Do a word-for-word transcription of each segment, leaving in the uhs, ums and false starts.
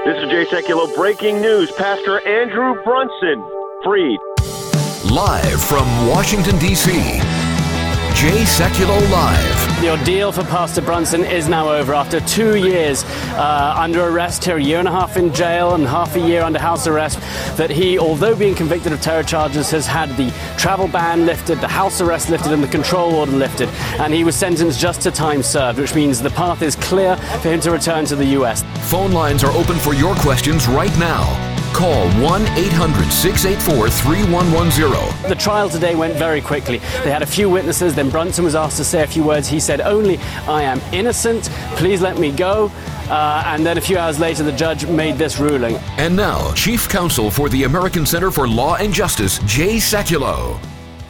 This is Jay Sekulow. Breaking news. Pastor Andrew Brunson freed. Live from Washington, D C, Jay Sekulow Live. The ordeal for Pastor Brunson is now over after two years uh, under arrest here, a year and a half in jail and half a year under house arrest, that he, although being convicted of terror charges, has had the travel ban lifted, the house arrest lifted, and the control order lifted. And he was sentenced just to time served, which means the path is clear for him to return to the U S. Phone lines are open for your questions right now. Call one eight hundred six eight four three one one zero. The trial today went very quickly. They had a few witnesses, then Brunson was asked to say a few words. He said, "Only I am innocent, please let me go." Uh, and then a few hours later, the judge made this ruling. And now, Chief Counsel for the American Center for Law and Justice, Jay Sekulow.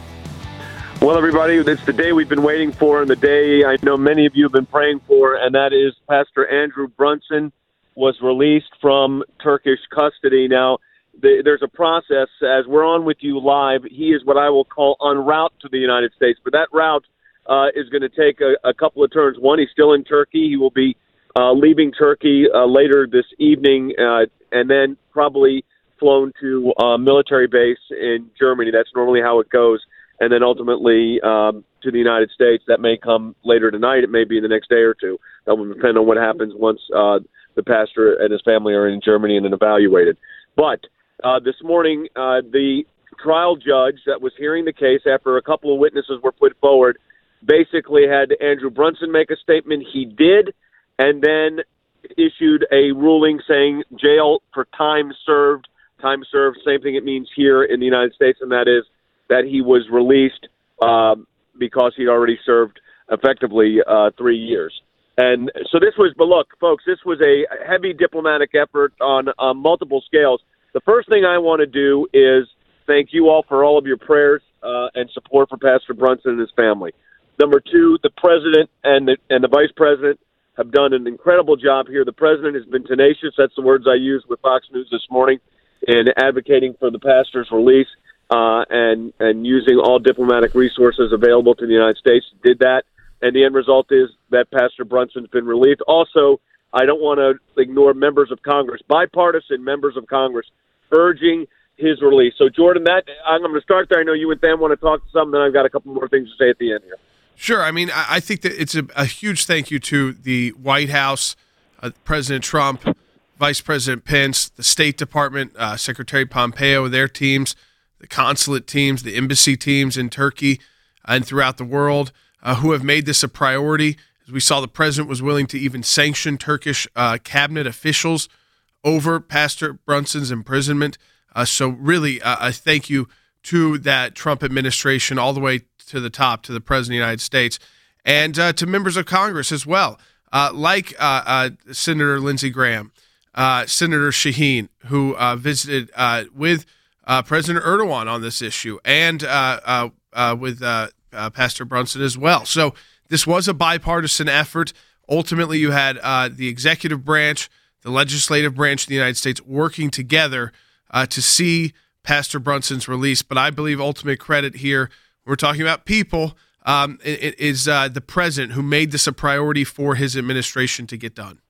Well, everybody, it's the day we've been waiting for, and the day I know many of you have been praying for, and that is Pastor Andrew Brunson was released from Turkish custody. Now, the, there's a process. As we're on with you live, he is what I will call en route to the United States. But that route uh, is going to take a, a couple of turns. One, he's still in Turkey. He will be uh, leaving Turkey uh, later this evening uh, and then probably flown to a military base in Germany. That's normally how it goes. And then ultimately um, to the United States. That may come later tonight. It may be the next day or two. That will depend on what happens once uh, the pastor and his family are in Germany and then evaluated. But uh, this morning, uh, the trial judge that was hearing the case after a couple of witnesses were put forward basically had Andrew Brunson make a statement. He did, and then issued a ruling saying jail for time served. Time served, same thing it means here in the United States, and that is that he was released uh, because he'd already served effectively uh, three years. And so this was, but look, folks, this was a heavy diplomatic effort on uh, multiple scales. The first thing I want to do is thank you all for all of your prayers uh, and support for Pastor Brunson and his family. Number two, the president and the, and the vice president have done an incredible job here. The president has been tenacious. That's the words I used with Fox News this morning in advocating for the pastor's release uh, and, and using all diplomatic resources available to the United States. Did that. And the end result is that Pastor Brunson's been relieved. Also, I don't want to ignore members of Congress, bipartisan members of Congress, urging his release. So, Jordan, that I'm going to start there. I know you and Sam want to talk to some, then I've got a couple more things to say at the end here. Sure. I mean, I think that it's a, a huge thank you to the White House, uh, President Trump, Vice President Pence, the State Department, uh, Secretary Pompeo, their teams, the consulate teams, the embassy teams in Turkey and throughout the world, Uh, who have made this a priority. As we saw, the president was willing to even sanction Turkish uh, cabinet officials over Pastor Brunson's imprisonment. Uh, so really, uh, a thank you to that Trump administration all the way to the top, to the president of the United States, and uh, to members of Congress as well, uh, like uh, uh, Senator Lindsey Graham, uh, Senator Shaheen, who uh, visited uh, with uh, President Erdogan on this issue, and uh, uh, uh, with uh, Uh, Pastor Brunson as well. So this was a bipartisan effort. Ultimately, you had uh, the executive branch, the legislative branch of the United States working together uh, to see Pastor Brunson's release. But I believe ultimate credit here, we're talking about people, um, it, it is uh, the president who made this a priority for his administration to get done.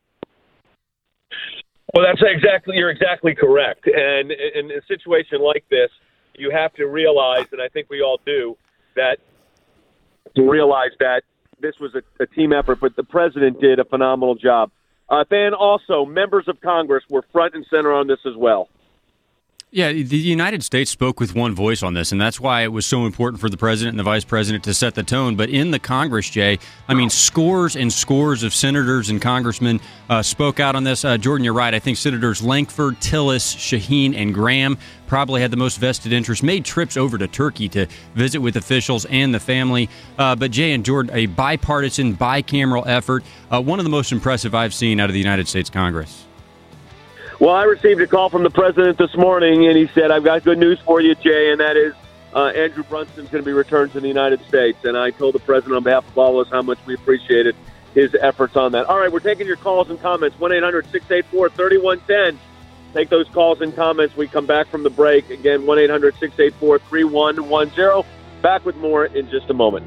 Well, that's exactly, you're exactly correct. And in a situation like this, you have to realize, and I think we all do, that to realize that this was a, a team effort, but the president did a phenomenal job. Uh, then also, members of Congress were front and center on this as well. Yeah, the United States spoke with one voice on this, and that's why it was so important for the president and the vice president to set the tone. But in the Congress, Jay, I mean, scores and scores of senators and congressmen uh, spoke out on this. Uh, Jordan, you're right. I think Senators Lankford, Tillis, Shaheen, and Graham probably had the most vested interest, made trips over to Turkey to visit with officials and the family. Uh, but Jay and Jordan, a bipartisan, bicameral effort, uh, one of the most impressive I've seen out of the United States Congress. Well, I received a call from the president this morning, and he said, I've got good news for you, Jay, and that is uh, Andrew Brunson's going to be returned to the United States. And I told the president on behalf of all of us how much we appreciated his efforts on that. All right, we're taking your calls and comments, one eight hundred six eight four three one one zero. Take those calls and comments. We come back from the break. Again, one eight hundred six eight four three one one zero. Back with more in just a moment.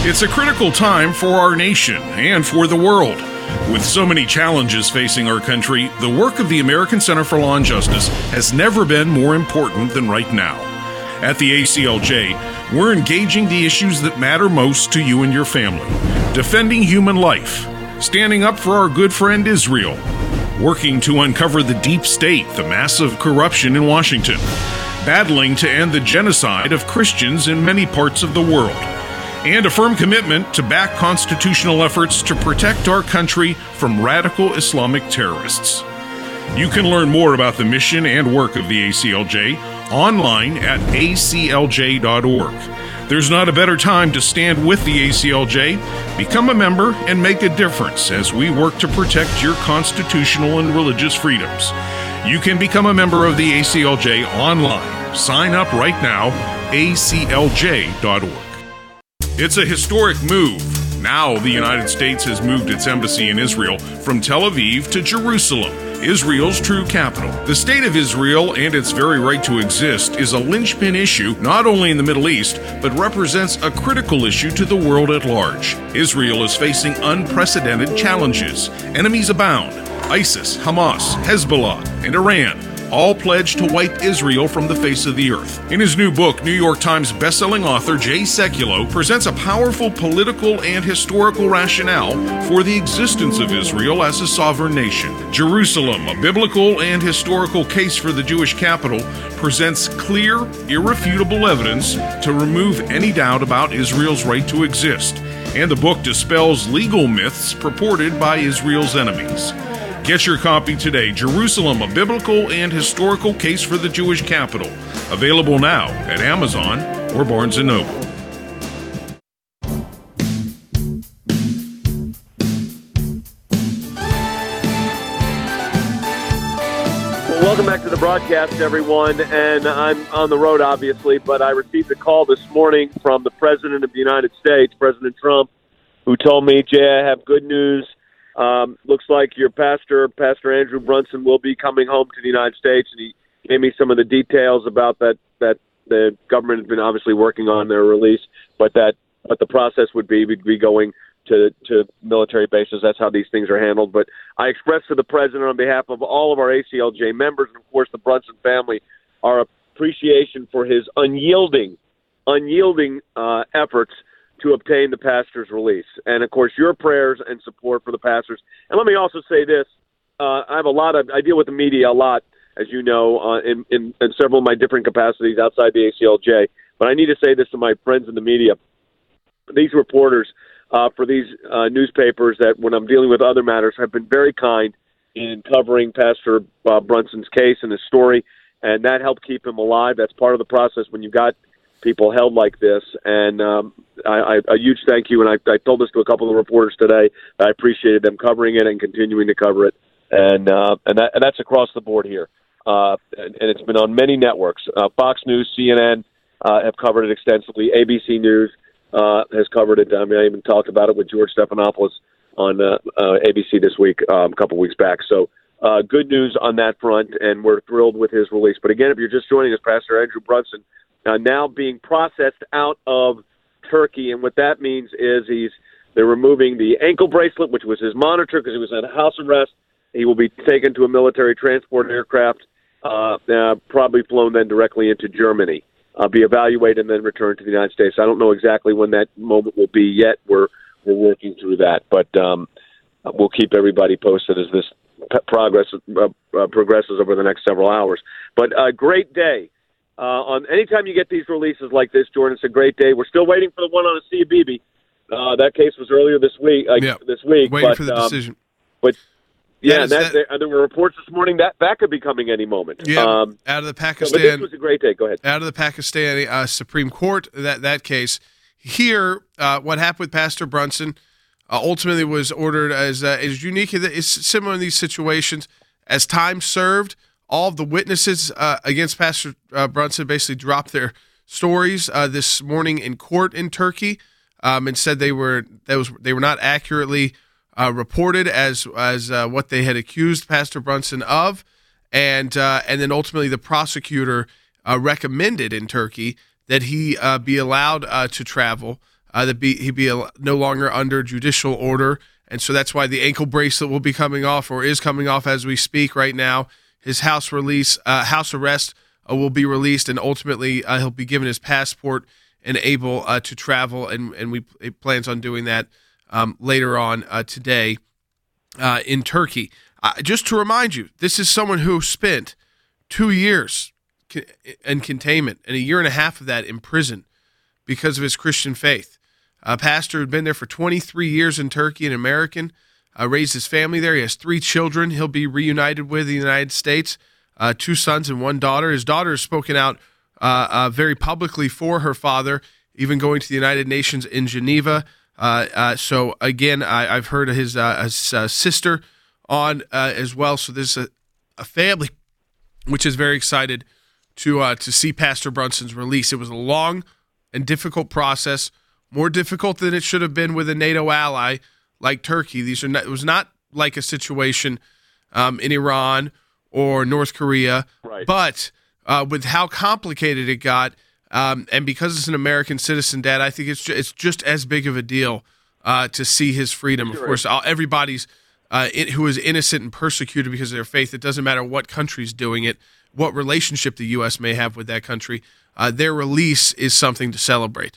It's a critical time for our nation and for the world. With so many challenges facing our country, the work of the American Center for Law and Justice has never been more important than right now. At the A C L J, we're engaging the issues that matter most to you and your family, defending human life, standing up for our good friend Israel, working to uncover the deep state, the massive corruption in Washington, battling to end the genocide of Christians in many parts of the world, and a firm commitment to back constitutional efforts to protect our country from radical Islamic terrorists. You can learn more about the mission and work of the A C L J online at A C L J dot org. There's not a better time to stand with the A C L J. Become a member and make a difference as we work to protect your constitutional and religious freedoms. You can become a member of the A C L J online. Sign up right now, A C L J dot org. It's a historic move. Now the United States has moved its embassy in Israel from Tel Aviv to Jerusalem, Israel's true capital. The state of Israel and its very right to exist is a linchpin issue not only in the Middle East, but represents a critical issue to the world at large. Israel is facing unprecedented challenges. Enemies abound. ISIS, Hamas, Hezbollah, and Iran all pledged to wipe Israel from the face of the earth. In his new book, New York Times bestselling author Jay Sekulow presents a powerful political and historical rationale for the existence of Israel as a sovereign nation. Jerusalem, a biblical and historical case for the Jewish capital, presents clear, irrefutable evidence to remove any doubt about Israel's right to exist. And the book dispels legal myths purported by Israel's enemies. Get your copy today, Jerusalem, a biblical and historical case for the Jewish capital. Available now at Amazon or Barnes and Noble. Well, welcome back to the broadcast, everyone. And I'm on the road, obviously, but I received a call this morning from the President of the United States, President Trump, who told me, Jay, I have good news. Um, looks like your pastor, Pastor Andrew Brunson, will be coming home to the United States, and he gave me some of the details about that. That the government has been obviously working on their release, but that what the process would be would be going to to military bases. That's how these things are handled. But I expressed to the president on behalf of all of our A C L J members and of course the Brunson family our appreciation for his unyielding, unyielding uh, efforts to obtain the pastor's release. And, of course, your prayers and support for the pastors. And let me also say this. Uh, I have a lot of – I deal with the media a lot, as you know, uh, in, in, in several of my different capacities outside the A C L J. But I need to say this to my friends in the media. These reporters uh, for these uh, newspapers that, when I'm dealing with other matters, have been very kind in covering Pastor uh, Brunson's case and his story, and that helped keep him alive. That's part of the process when you got – people held like this, and um, I, I, a huge thank you. And I, I told this to a couple of reporters today. I appreciated them covering it and continuing to cover it, and uh, and, that, and that's across the board here. Uh, and, and it's been on many networks. Uh, Fox News, C N N uh, have covered it extensively. A B C News uh, has covered it. I mean, I even talked about it with George Stephanopoulos on uh, uh, A B C this week, um, a couple weeks back. So uh, good news on that front, and we're thrilled with his release. But again, if you're just joining us, Pastor Andrew Brunson, Uh, now being processed out of Turkey, and what that means is he's they're removing the ankle bracelet, which was his monitor because he was on house arrest. He will be taken to a military transport aircraft, uh, uh, probably flown then directly into Germany, uh, be evaluated, and then returned to the United States. I don't know exactly when that moment will be yet. We're we're working through that, but um, we'll keep everybody posted as this progress uh, uh, progresses over the next several hours. But a uh, great day. Uh, on anytime you get these releases like this, Jordan, it's a great day. We're still waiting for the one on Asia Bibi. Uh, that case was earlier this week. Uh, yeah, this week, waiting but, for the um, decision. But yeah, yeah and that, that, there, there were reports this morning that that could be coming any moment. Yeah, um, out of the Pakistan. So, but this was a great day. Go ahead. Out of the Pakistani uh, Supreme Court, that that case. Here, uh, what happened with Pastor Brunson uh, ultimately was ordered as uh, is unique. It's similar in these situations. As time served, all of the witnesses uh, against Pastor uh, Brunson basically dropped their stories uh, this morning in court in Turkey, um, and said they were that was they were not accurately uh, reported as as uh, what they had accused Pastor Brunson of, and uh, and then ultimately the prosecutor uh, recommended in Turkey that he uh, be allowed uh, to travel uh, that be, he be a, no longer under judicial order. And so that's why the ankle bracelet will be coming off, or is coming off as we speak right now. His house release, uh, house arrest uh, will be released, and ultimately uh, he'll be given his passport and able uh, to travel. And, and we he plans on doing that um, later on uh, today uh, in Turkey. Uh, just to remind you, this is someone who spent two years in containment and a year and a half of that in prison because of his Christian faith. A pastor who'd been there for twenty-three years in Turkey, an American, uh, raised his family there. He has three children he'll be reunited with in the United States, uh, two sons and one daughter. His daughter has spoken out uh, uh, very publicly for her father, even going to the United Nations in Geneva. Uh, uh, so, again, I, I've heard of his, uh, his uh, sister on uh, as well. So there's a, a family which is very excited to uh, to see Pastor Brunson's release. It was a long and difficult process, more difficult than it should have been with a NATO ally like Turkey. These are not, it was not like a situation um, in Iran or North Korea, right. but uh, with how complicated it got, um, and because it's an American citizen, Dad, I think it's ju- it's just as big of a deal uh, to see his freedom. Sure. Of course, all, everybody's uh, in, who is innocent and persecuted because of their faith. It doesn't matter what country's doing it, what relationship the U S may have with that country. Uh, their release is something to celebrate.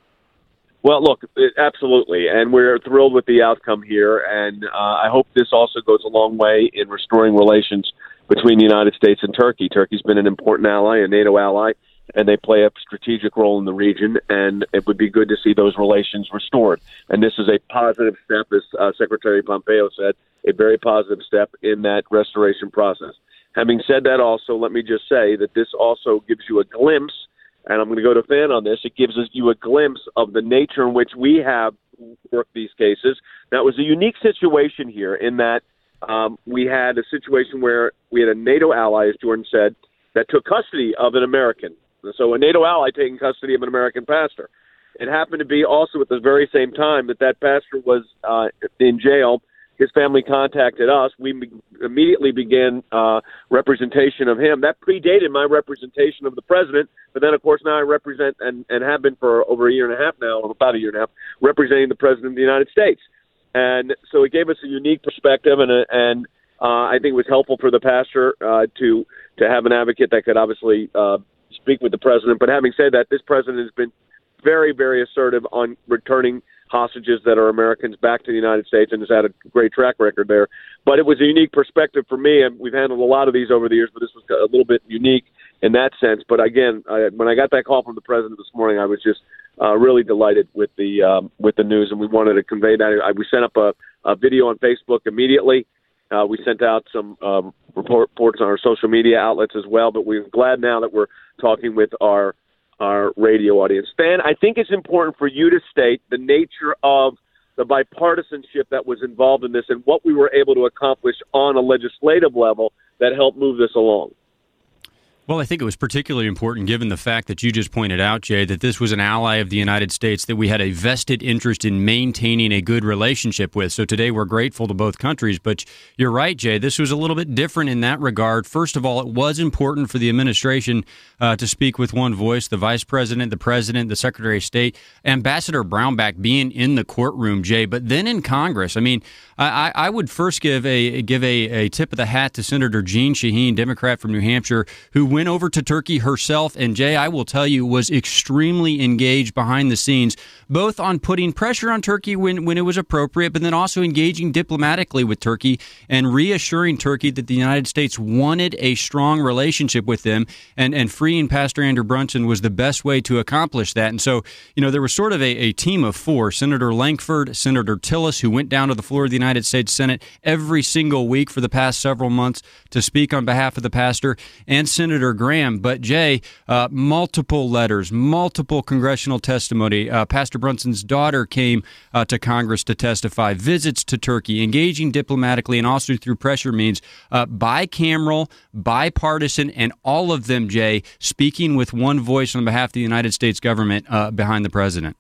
Well, look, it, absolutely, and we're thrilled with the outcome here, and uh, I hope this also goes a long way in restoring relations between the United States and Turkey. Turkey's been an important ally, a NATO ally, and they play a strategic role in the region, and it would be good to see those relations restored. And this is a positive step, as uh, Secretary Pompeo said, a very positive step in that restoration process. Having said that, also, let me just say that this also gives you a glimpse, and I'm going to go to Fan on this, it gives us you a glimpse of the nature in which we have worked these cases. Now, it was a unique situation here in that um, we had a situation where we had a NATO ally, as Jordan said, that took custody of an American. So a NATO ally taking custody of an American pastor. It happened to be also at the very same time that that pastor was uh, in jail. His family contacted us. We be- immediately began uh, representation of him. That predated my representation of the president, but then, of course, now I represent and, and have been for over a year and a half now, or about a year and a half, representing the president of the United States. And so it gave us a unique perspective, and, a, and uh, I think it was helpful for the pastor uh, to to have an advocate that could obviously uh, speak with the president. But having said that, this president has been very, very assertive on returning hostages that are Americans back to the United States and has had a great track record there. But it was a unique perspective for me, and we've handled a lot of these over the years, but this was a little bit unique in that sense. But again, I, when I got that call from the president this morning, I was just uh, really delighted with the um, with the news, and we wanted to convey that. I, we sent up a, a video on Facebook immediately. Uh, we sent out some uh, report, reports on our social media outlets as well, but we're glad now that we're talking with our our radio audience. Stan, I think it's important for you to state the nature of the bipartisanship that was involved in this and what we were able to accomplish on a legislative level that helped move this along. Well, I think it was particularly important given the fact that you just pointed out, Jay, that this was an ally of the United States that we had a vested interest in maintaining a good relationship with. So today we're grateful to both countries. But you're right, Jay, this was a little bit different in that regard. First of all, it was important for the administration uh, to speak with one voice, the vice president, the president, the secretary of state, Ambassador Brownback being in the courtroom, Jay. But then in Congress, I mean, I, I would first give a give a, a tip of the hat to Senator Jeanne Shaheen, Democrat from New Hampshire, who went over to Turkey herself, and Jay, I will tell you, was extremely engaged behind the scenes, both on putting pressure on Turkey when, when it was appropriate, but then also engaging diplomatically with Turkey and reassuring Turkey that the United States wanted a strong relationship with them, and, and freeing Pastor Andrew Brunson was the best way to accomplish that. And so, you know, there was sort of a, a team of four, Senator Lankford, Senator Tillis, who went down to the floor of the United States Senate every single week for the past several months to speak on behalf of the pastor, and Senator Graham. But Jay, uh, multiple letters, multiple congressional testimony. Uh, Pastor Brunson's daughter came uh, to Congress to testify, visits to Turkey, engaging diplomatically and also through pressure means, uh, bicameral, bipartisan, and all of them, Jay, speaking with one voice on behalf of the United States government uh, behind the president.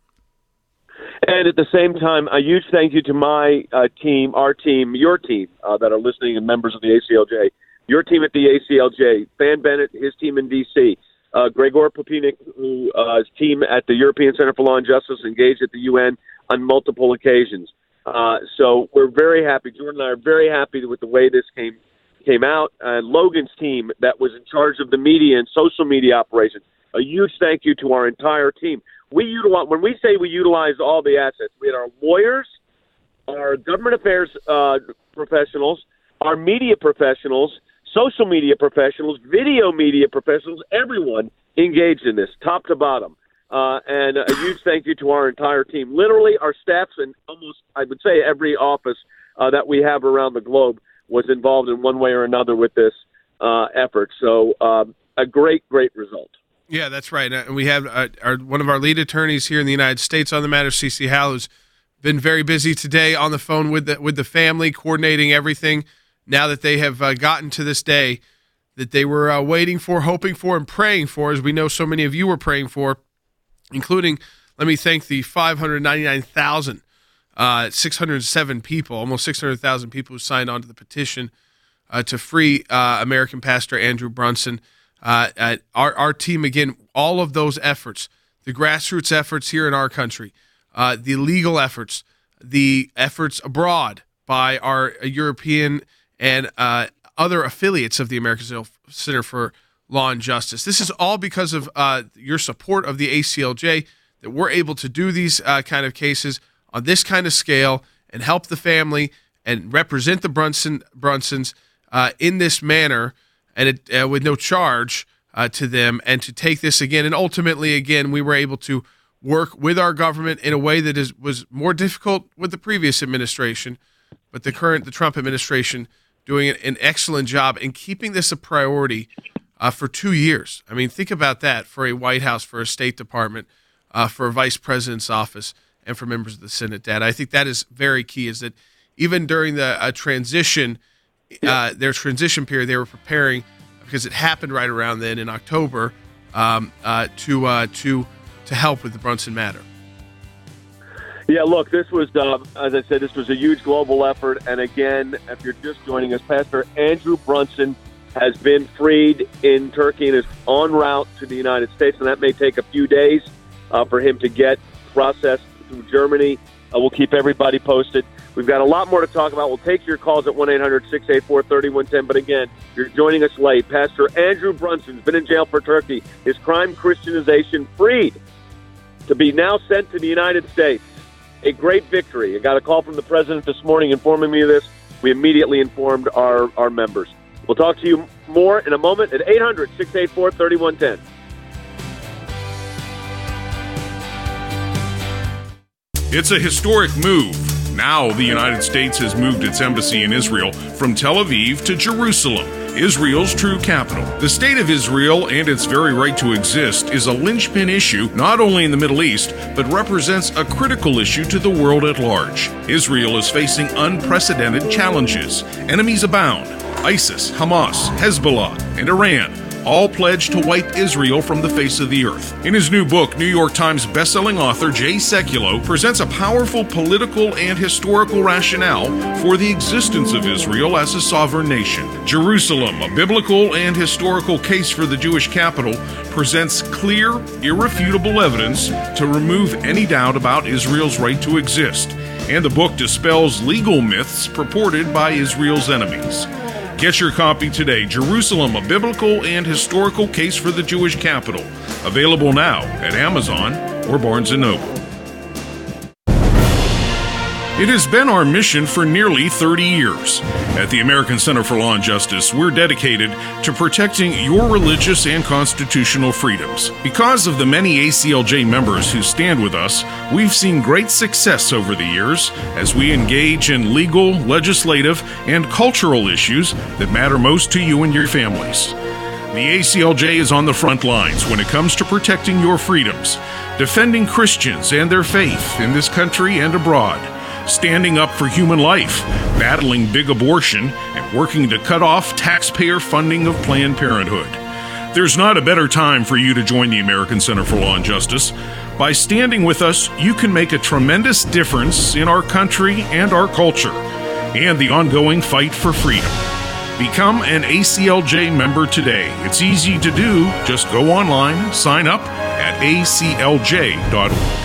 And at the same time, a huge thank you to my uh, team, our team, your team uh, that are listening, and members of the A C L J. Your team at the A C L J, Fan Bennett, his team in D C, uh, Gregor Popinik, who uh, his team at the European Center for Law and Justice engaged at the U N on multiple occasions. Uh, so we're very happy. Jordan and I are very happy with the way this came came out. And uh, Logan's team that was in charge of the media and social media operations, a huge thank you to our entire team. We utilize, when we say we utilize all the assets, we had our lawyers, our government affairs uh, professionals, our media professionals, social media professionals, video media professionals, everyone engaged in this, top to bottom. Uh, and a huge thank you to our entire team. Literally, our staffs and almost, I would say, every office uh, that we have around the globe was involved in one way or another with this uh, effort. So um, a great, great result. Yeah, that's right. And we have uh, our, one of our lead attorneys here in the United States on the matter, Cece Howell, who's been very busy today on the phone with the, with the family, coordinating everything now that they have uh, gotten to this day that they were uh, waiting for, hoping for, and praying for, as we know so many of you were praying for, including, let me thank the five hundred ninety-nine thousand six hundred seven people, almost six hundred thousand people who signed on to the petition uh, to free uh, American pastor Andrew Brunson. Uh, uh, our, our team, again, all of those efforts, the grassroots efforts here in our country, uh, the legal efforts, the efforts abroad by our European and uh, other affiliates of the American Center for Law and Justice. This is all because of uh, your support of the A C L J, that we're able to do these uh, kind of cases on this kind of scale and help the family and represent the Brunson Brunsons uh, in this manner and it, uh, with no charge uh, to them, and to take this again. And ultimately, again, we were able to work with our government in a way that is was more difficult with the previous administration, but the current, the Trump administration, doing an excellent job in keeping this a priority Uh, for two years. I mean, think about that for a White House, for a State Department, uh, for a Vice President's office, and for members of the Senate. Dad, I think that is very key, is that even during the uh, transition, uh, their transition period, they were preparing, because it happened right around then in October, um, uh, to uh, to to help with the Brunson matter. Yeah, look, this was, uh, as I said, this was a huge global effort. And again, if you're just joining us, Pastor Andrew Brunson has been freed in Turkey and is en route to the United States, and that may take a few days uh, for him to get processed through Germany. Uh, we'll keep everybody posted. We've got a lot more to talk about. We'll take your calls at one eight hundred six eight four three one one zero. But again, you're joining us late. Pastor Andrew Brunson's been in jail for Turkey. His crime Christianization freed to be now sent to the United States. A great victory. I got a call from the president this morning informing me of this. We immediately informed our, our members. We'll talk to you more in a moment at eight hundred six eight four three one one zero. It's a historic move. Now the United States has moved its embassy in Israel from Tel Aviv to Jerusalem, Israel's true capital. The state of Israel and its very right to exist is a linchpin issue not only in the Middle East, but represents a critical issue to the world at large. Israel is facing unprecedented challenges. Enemies abound. ISIS, Hamas, Hezbollah, and Iran all pledged to wipe Israel from the face of the earth. In his new book, New York Times bestselling author Jay Sekulow presents a powerful political and historical rationale for the existence of Israel as a sovereign nation. Jerusalem, a biblical and historical case for the Jewish capital, presents clear, irrefutable evidence to remove any doubt about Israel's right to exist. And the book dispels legal myths purported by Israel's enemies. Get your copy today, Jerusalem, a biblical and historical case for the Jewish capital. Available now at Amazon or Barnes and Noble. It has been our mission for nearly thirty years. At the American Center for Law and Justice, we're dedicated to protecting your religious and constitutional freedoms. Because of the many A C L J members who stand with us, we've seen great success over the years as we engage in legal, legislative, and cultural issues that matter most to you and your families. The A C L J is on the front lines when it comes to protecting your freedoms, defending Christians and their faith in this country and abroad, standing up for human life, battling big abortion, and working to cut off taxpayer funding of Planned Parenthood. There's not a better time for you to join the American Center for Law and Justice. By standing with us, you can make a tremendous difference in our country and our culture, and the ongoing fight for freedom. Become an A C L J member today. It's easy to do. Just go online, sign up at A C L J dot org.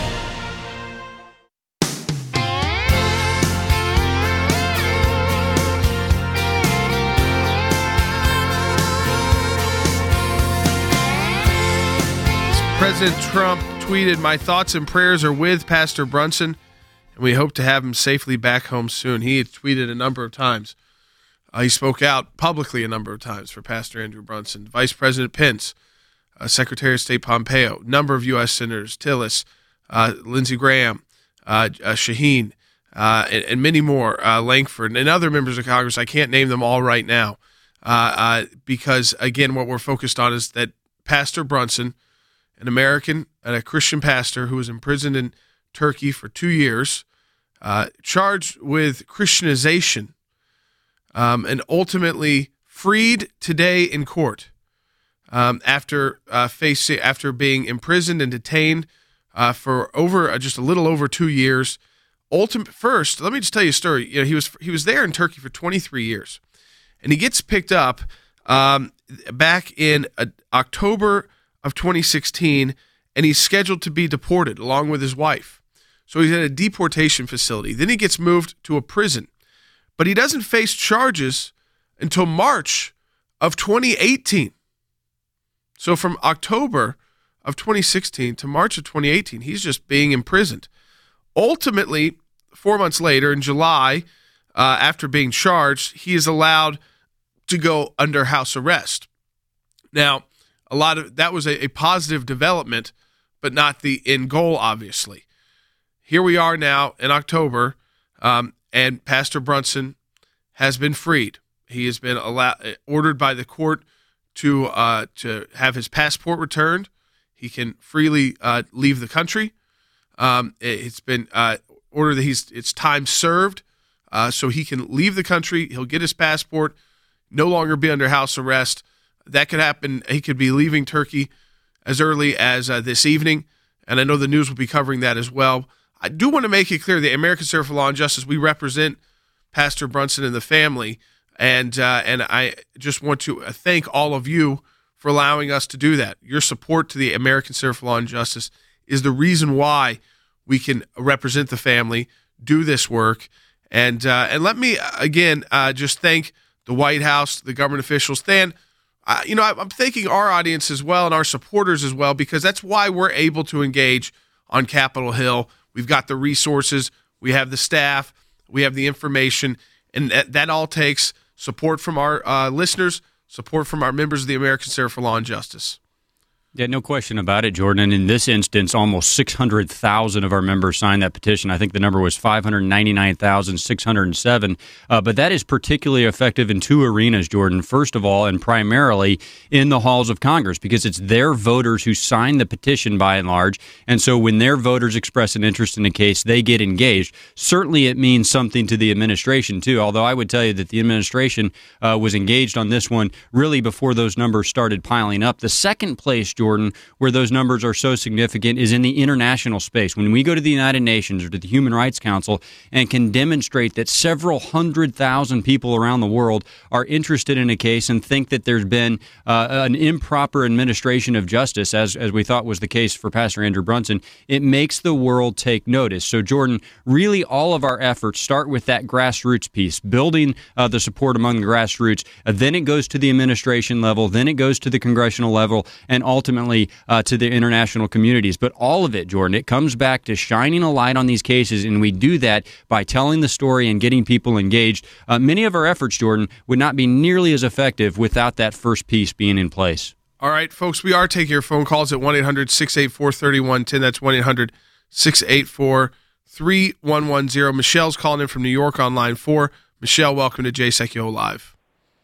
President Trump tweeted, "My thoughts and prayers are with Pastor Brunson, and we hope to have him safely back home soon." He had tweeted a number of times. Uh, he spoke out publicly a number of times for Pastor Andrew Brunson. Vice President Pence, uh, Secretary of State Pompeo, number of U S senators, Tillis, uh, Lindsey Graham, uh, uh, Shaheen, uh, and, and many more, uh, Langford, and other members of Congress. I can't name them all right now uh, uh, because, again, what we're focused on is that Pastor Brunson, an American and a Christian pastor who was imprisoned in Turkey for two years, uh, charged with Christianization, um, and ultimately freed today in court um, after uh, facing after being imprisoned and detained uh, for over uh, just a little over two years. Ultimate first, let me just tell you a story. You know, he was he was there in Turkey for twenty-three years, and he gets picked up um, back in uh, October of twenty sixteen, and he's scheduled to be deported along with his wife. So he's at a deportation facility. Then he gets moved to a prison. But he doesn't face charges until March of twenty eighteen. So from October of twenty sixteen to March of twenty eighteen, he's just being imprisoned. Ultimately, four months later, in July, uh, after being charged, he is allowed to go under house arrest. Now, a lot of that was a, a positive development, but not the end goal, obviously. Here we are now in October, um, and Pastor Brunson has been freed. He has been allowed, ordered by the court to uh, to have his passport returned. He can freely uh, leave the country. Um, it's been uh, ordered that he's it's time served, uh, so he can leave the country. He'll get his passport, no longer be under house arrest. That could happen. He could be leaving Turkey as early as uh, this evening, and I know the news will be covering that as well. I do want to make it clear that American Center for Law and Justice, we represent Pastor Brunson and the family, and uh, and I just want to thank all of you for allowing us to do that. Your support to the American Center for Law and Justice is the reason why we can represent the family, do this work, and uh, and let me again uh, just thank the White House, the government officials, Stan. Uh, you know, I'm thanking our audience as well and our supporters as well, because that's why we're able to engage on Capitol Hill. We've got the resources, we have the staff, we have the information, and that, that all takes support from our uh, listeners, support from our members of the American Center for Law and Justice. Yeah, no question about it, Jordan. And in this instance, almost six hundred thousand of our members signed that petition. I think the number was five hundred ninety-nine thousand six hundred seven. Uh, but that is particularly effective in two arenas, Jordan. First of all, and primarily in the halls of Congress, because it's their voters who sign the petition by and large. And so when their voters express an interest in a case, they get engaged. Certainly it means something to the administration, too, although I would tell you that the administration uh, was engaged on this one really before those numbers started piling up. The second place, Jordan, where those numbers are so significant is in the international space. When we go to the United Nations or to the Human Rights Council and can demonstrate that several hundred thousand people around the world are interested in a case and think that there's been uh, an improper administration of justice, as, as we thought was the case for Pastor Andrew Brunson, it makes the world take notice. So, Jordan, really all of our efforts start with that grassroots piece, building uh, the support among the grassroots. Uh, then it goes to the administration level. Then it goes to the congressional level, and ultimately Ultimately, uh, to the international communities. But all of it, Jordan, it comes back to shining a light on these cases, and we do that by telling the story and getting people engaged. Uh, many of our efforts, Jordan, would not be nearly as effective without that first piece being in place. All right, folks, we are taking your phone calls at one eight hundred six eight four three one one zero. That's one eight hundred six eight four three one one zero. Michelle's calling in from New York on line four. Michelle, welcome to Jay Sekulow Live.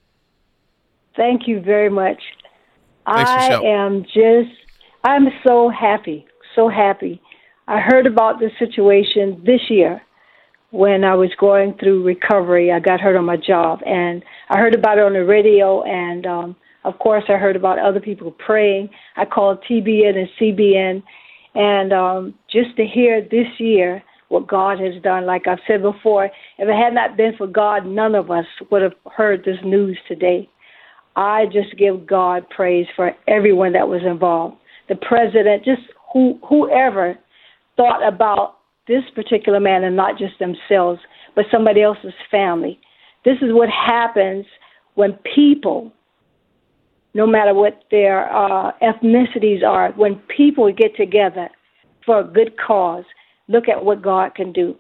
Thank you very much. Thanks, I Michelle. am just, I'm so happy, so happy. I heard about this situation this year when I was going through recovery. I got hurt on my job, and I heard about it on the radio, and um, of course I heard about other people praying. I called T B N and C B N, and um, just to hear this year what God has done. Like I've said before, if it had not been for God, none of us would have heard this news today. I just give God praise for everyone that was involved. The president, just who, whoever thought about this particular man and not just themselves, but somebody else's family. This is what happens when people, no matter what their uh, ethnicities are, when people get together for a good cause, look at what God can do.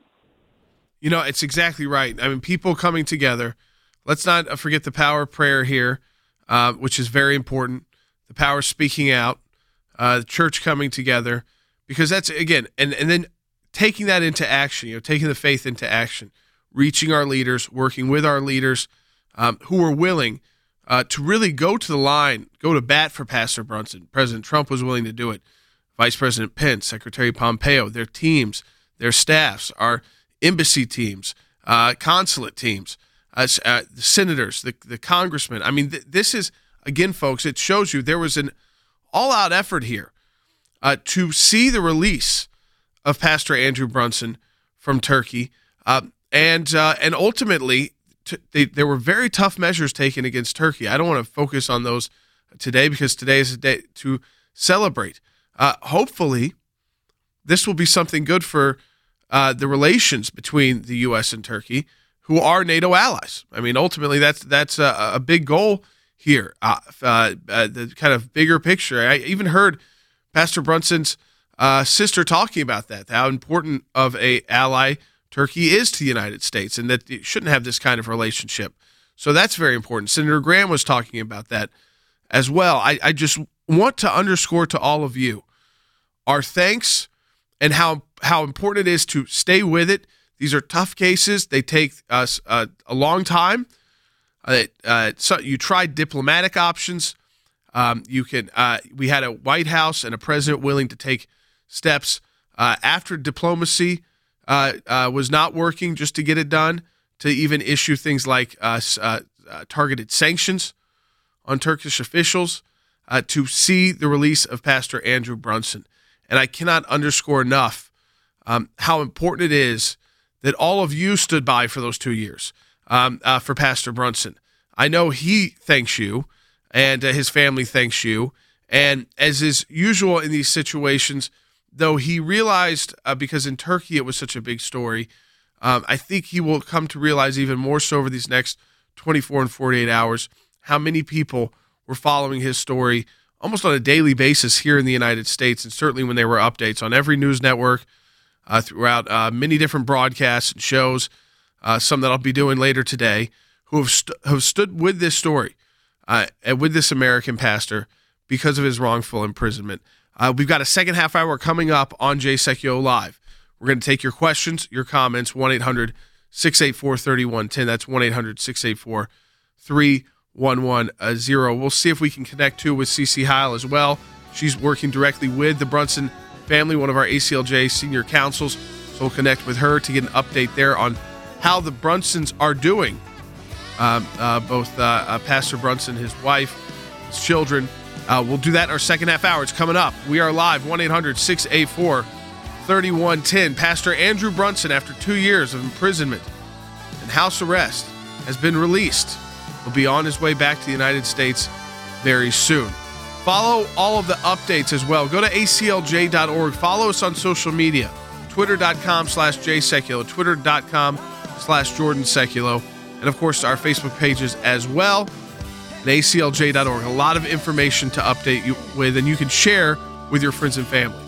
You know, it's exactly right. I mean, people coming together. Let's not forget the power of prayer here, uh, which is very important. The power of speaking out, uh, the church coming together, because that's, again, and, and then taking that into action, you know, taking the faith into action, reaching our leaders, working with our leaders um, who are willing uh, to really go to the line, go to bat for Pastor Brunson. President Trump was willing to do it. Vice President Pence, Secretary Pompeo, their teams, their staffs, our embassy teams, uh, consulate teams, uh, uh, the senators, the, the congressmen. I mean, th- this is, again, folks, it shows you there was an all-out effort here uh, to see the release of Pastor Andrew Brunson from Turkey. Uh, and uh, and ultimately, t- they, there were very tough measures taken against Turkey. I don't want to focus on those today because today is a day to celebrate. Uh, hopefully, this will be something good for uh, the relations between the U S and Turkey, who are NATO allies. I mean, ultimately, that's that's a, a big goal here. Uh, uh, uh, the kind of bigger picture. I even heard Pastor Brunson's uh, sister talking about that, how important of a ally Turkey is to the United States, and that it shouldn't have this kind of relationship. So that's very important. Senator Graham was talking about that as well. I, I just want to underscore to all of you our thanks and how how important it is to stay with it. These are tough cases. They take us uh, a long time. Uh, uh, so you tried diplomatic options. Um, you can. Uh, we had a White House and a president willing to take steps uh, after diplomacy uh, uh, was not working, just to get it done, to even issue things like uh, uh, uh, targeted sanctions on Turkish officials uh, to see the release of Pastor Andrew Brunson. And I cannot underscore enough um, how important it is that all of you stood by for those two years um, uh, for Pastor Brunson. I know he thanks you, and uh, his family thanks you. And as is usual in these situations, though he realized, uh, because in Turkey it was such a big story, um, I think he will come to realize even more so over these next twenty-four and forty-eight hours how many people were following his story almost on a daily basis here in the United States, and certainly when there were updates on every news network uh, throughout uh, many different broadcasts and shows, uh, some that I'll be doing later today, who have, st- have stood with this story uh, and with this American pastor because of his wrongful imprisonment. Uh, we've got a second half hour coming up on Jay Sekulow Live. We're going to take your questions, your comments, one eight hundred six eight four three one one zero. That's one eight hundred six eight four three one one zero. We'll see if we can connect too with Cece Heil as well. She's working directly with the Brunson family, one of our A C L J senior counsels. So we'll connect with her to get an update there on how the Brunsons are doing. Um, uh, both uh, uh, Pastor Brunson, his wife, his children. Uh, we'll do that in our second half hour. It's coming up. We are live, one eight hundred six eight four three one one zero. Pastor Andrew Brunson, after two years of imprisonment and house arrest, has been released. He'll be on his way back to the United States very soon. Follow all of the updates as well. Go to A C L J dot org. Follow us on social media. Twitter.com slash Jay Sekulow. Twitter.com slash Jordan Sekulow. And, of course, our Facebook pages as well. And A C L J dot org. A lot of information to update you with, and you can share with your friends and family.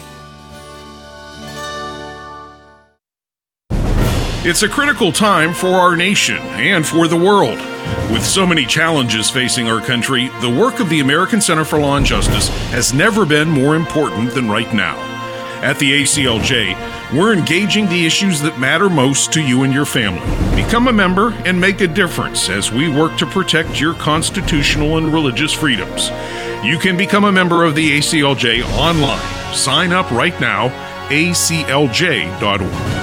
It's a critical time for our nation and for the world. With so many challenges facing our country, the work of the American Center for Law and Justice has never been more important than right now. At the A C L J, we're engaging the issues that matter most to you and your family. Become a member and make a difference as we work to protect your constitutional and religious freedoms. You can become a member of the A C L J online. Sign up right now, A C L J dot org.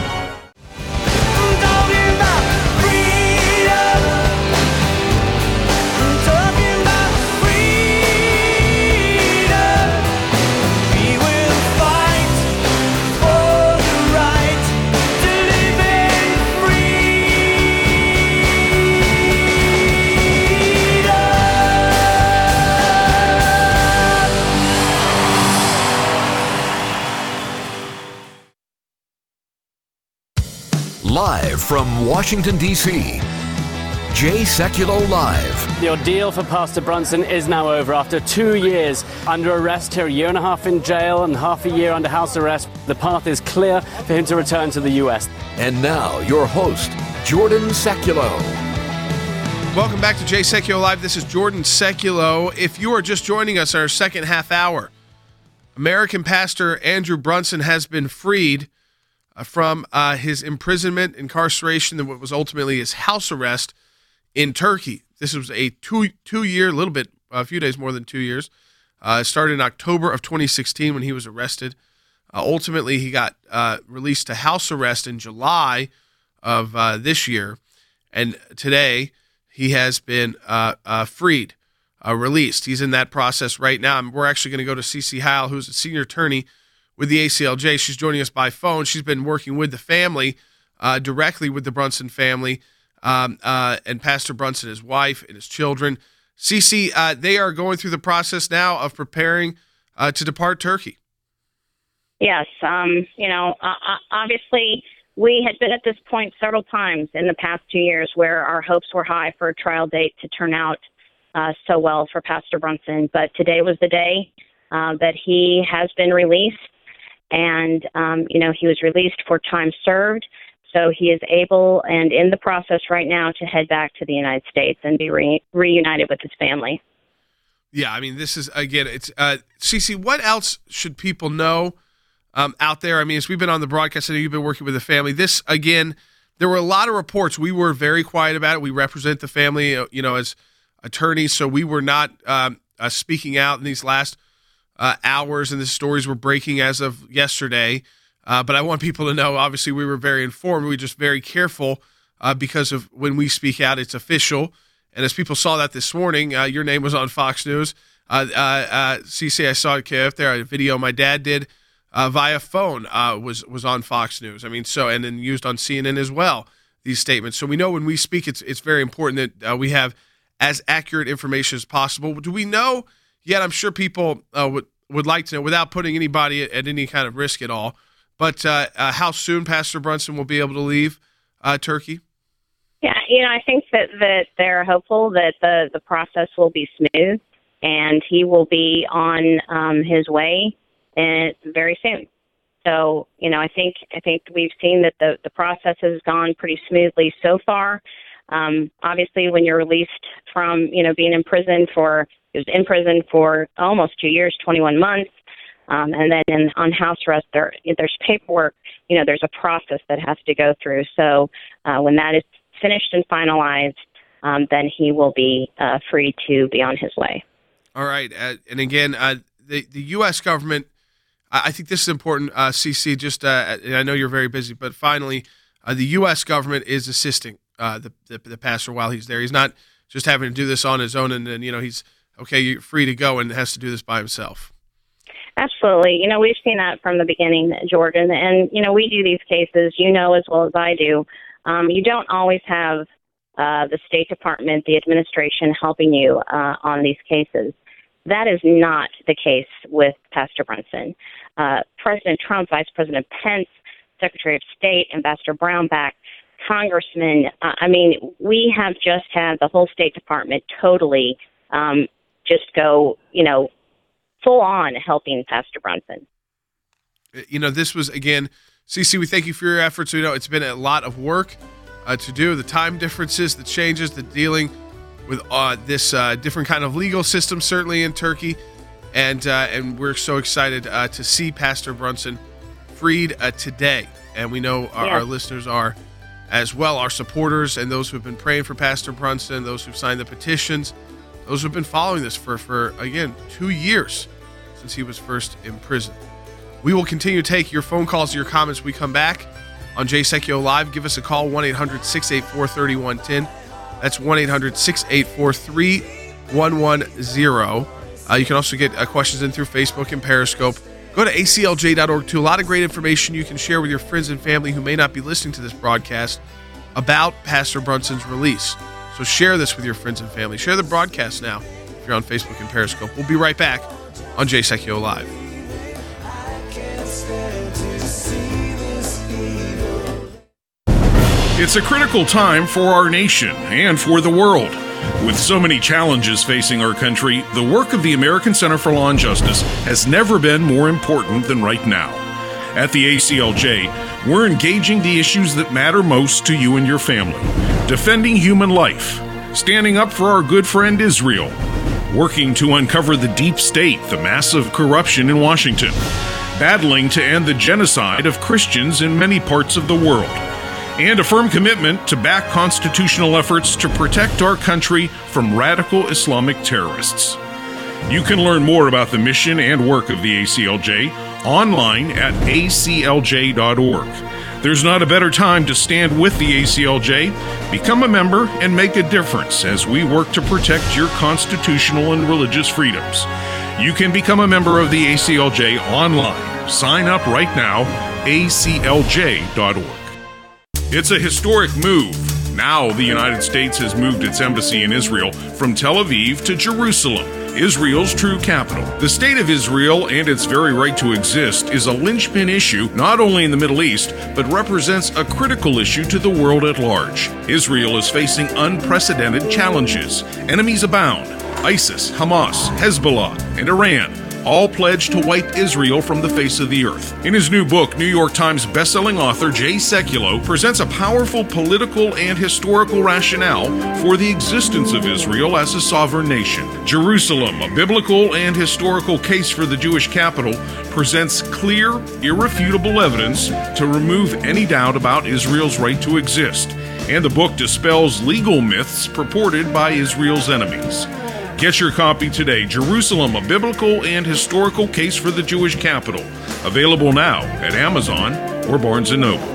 We will fight for the right to Live from Washington, D C, Jay Sekulow Live. The ordeal for Pastor Brunson is now over. After two years under arrest here, a year and a half in jail and half a year under house arrest, the path is clear for him to return to the U S. And now, your host, Jordan Sekulow. Welcome back to Jay Sekulow Live. This is Jordan Sekulow. If you are just joining us, our second half hour, American pastor Andrew Brunson has been freed uh, from uh, his imprisonment, incarceration, and what was ultimately his house arrest in Turkey. This was a two two year, a little bit, a few days more than two years. Uh, it started in October of twenty sixteen when he was arrested. Uh, ultimately, he got uh, released to house arrest in July of uh, this year, and today he has been uh, uh, freed, uh, released. He's in that process right now. And we're actually going to go to Cece Heil, who's a senior attorney with the A C L J. She's joining us by phone. She's been working with the family, uh, directly with the Brunson family, um, uh, and Pastor Brunson, his wife, and his children. Cece, uh, they are going through the process now of preparing uh, to depart Turkey. Yes. Um, you know, uh, obviously, we had been at this point several times in the past two years where our hopes were high for a trial date to turn out uh, so well for Pastor Brunson. But today was the day uh, that he has been released. And, um, you know, he was released for time served. So he is able and in the process right now to head back to the United States and be re- reunited with his family. Yeah, I mean, this is, again, it's uh, Cece, what else should people know Um, out there? I mean, as we've been on the broadcast, I know you've been working with the family. This, again, there were a lot of reports. We were very quiet about it. We represent the family, you know, as attorneys, so we were not um, uh, speaking out in these last uh, hours, and the stories were breaking as of yesterday. Uh, but I want people to know, obviously, we were very informed. We were just very careful uh, because of when we speak out, it's official. And as people saw that this morning, uh, your name was on Fox News. Uh, uh, uh, Cece, I saw it up there, a video my dad did. Uh, via phone uh, was was on Fox News. I mean, so and then used on C N N as well. These statements. So we know when we speak, it's it's very important that uh, we have as accurate information as possible. Do we know yet? I'm sure people uh, would would like to know without putting anybody at, at any kind of risk at all. But uh, uh, how soon Pastor Brunson will be able to leave uh, Turkey? Yeah, you know, I think that that they're hopeful that the the process will be smooth and he will be on um, his way. And very soon. So, you know, I think I think we've seen that the, the process has gone pretty smoothly so far. Um, obviously, when you're released from, you know, being in prison for, he was in prison for almost two years, twenty-one months, um, and then in, on house arrest, there there's paperwork, you know, there's a process that has to go through. So uh, when that is finished and finalized, um, then he will be uh, free to be on his way. All right. Uh, and again, uh, the, the U S government, I think this is important, uh, C C, just, uh, and I know you're very busy, but finally, uh, the U S government is assisting uh, the, the the pastor while he's there. He's not just having to do this on his own and then, you know, he's, okay, you're free to go and has to do this by himself. Absolutely. You know, we've seen that from the beginning, Jordan, and, you know, we do these cases, you know as well as I do. Um, you don't always have uh, the State Department, the administration helping you uh, on these cases. That is not the case with Pastor Brunson. Uh, President Trump, Vice President Pence, Secretary of State, Ambassador Brownback, Congressman, uh, I mean, we have just had the whole State Department totally um, just go, you know, full on helping Pastor Brunson. You know, this was, again, Cece, we thank you for your efforts. We know it's been a lot of work uh, to do, the time differences, the changes, the dealing with uh, this uh, different kind of legal system, certainly in Turkey. And uh, and we're so excited uh, to see Pastor Brunson freed uh, today. And we know our, yeah. our listeners are as well, our supporters and those who've been praying for Pastor Brunson, those who've signed the petitions, those who've been following this for, for again, two years since he was first in prison. We will continue to take your phone calls and your comments when we come back on Jay Sekulow Live. Give us a call, one eight hundred six eight four three one one zero. That's one eight hundred six eight four three one one zero. Uh, you can also get uh, questions in through Facebook and Periscope. Go to A C L J dot org too. A lot of great information you can share with your friends and family who may not be listening to this broadcast about Pastor Brunson's release. So share this with your friends and family. Share the broadcast now if you're on Facebook and Periscope. We'll be right back on Jay Sekulow Live. It's a critical time for our nation and for the world. With so many challenges facing our country, the work of the American Center for Law and Justice has never been more important than right now. At the A C L J, we're engaging the issues that matter most to you and your family, defending human life, standing up for our good friend Israel, working to uncover the deep state, the massive corruption in Washington, battling to end the genocide of Christians in many parts of the world, and a firm commitment to back constitutional efforts to protect our country from radical Islamic terrorists. You can learn more about the mission and work of the A C L J online at A C L J dot org. There's not a better time to stand with the A C L J. Become a member and make a difference as we work to protect your constitutional and religious freedoms. You can become a member of the A C L J online. Sign up right now, A C L J dot org. It's a historic move. Now the United States has moved its embassy in Israel from Tel Aviv to Jerusalem, Israel's true capital. The state of Israel and its very right to exist is a linchpin issue not only in the Middle East, but represents a critical issue to the world at large. Israel is facing unprecedented challenges. Enemies abound. ISIS, Hamas, Hezbollah, and Iran all pledged to wipe Israel from the face of the earth. In his new book, New York Times bestselling author Jay Sekulow presents a powerful political and historical rationale for the existence of Israel as a sovereign nation. Jerusalem, a biblical and historical case for the Jewish capital, presents clear, irrefutable evidence to remove any doubt about Israel's right to exist. And the book dispels legal myths purported by Israel's enemies. Get your copy today, Jerusalem, a biblical and historical case for the Jewish capital. Available now at Amazon or Barnes and Noble.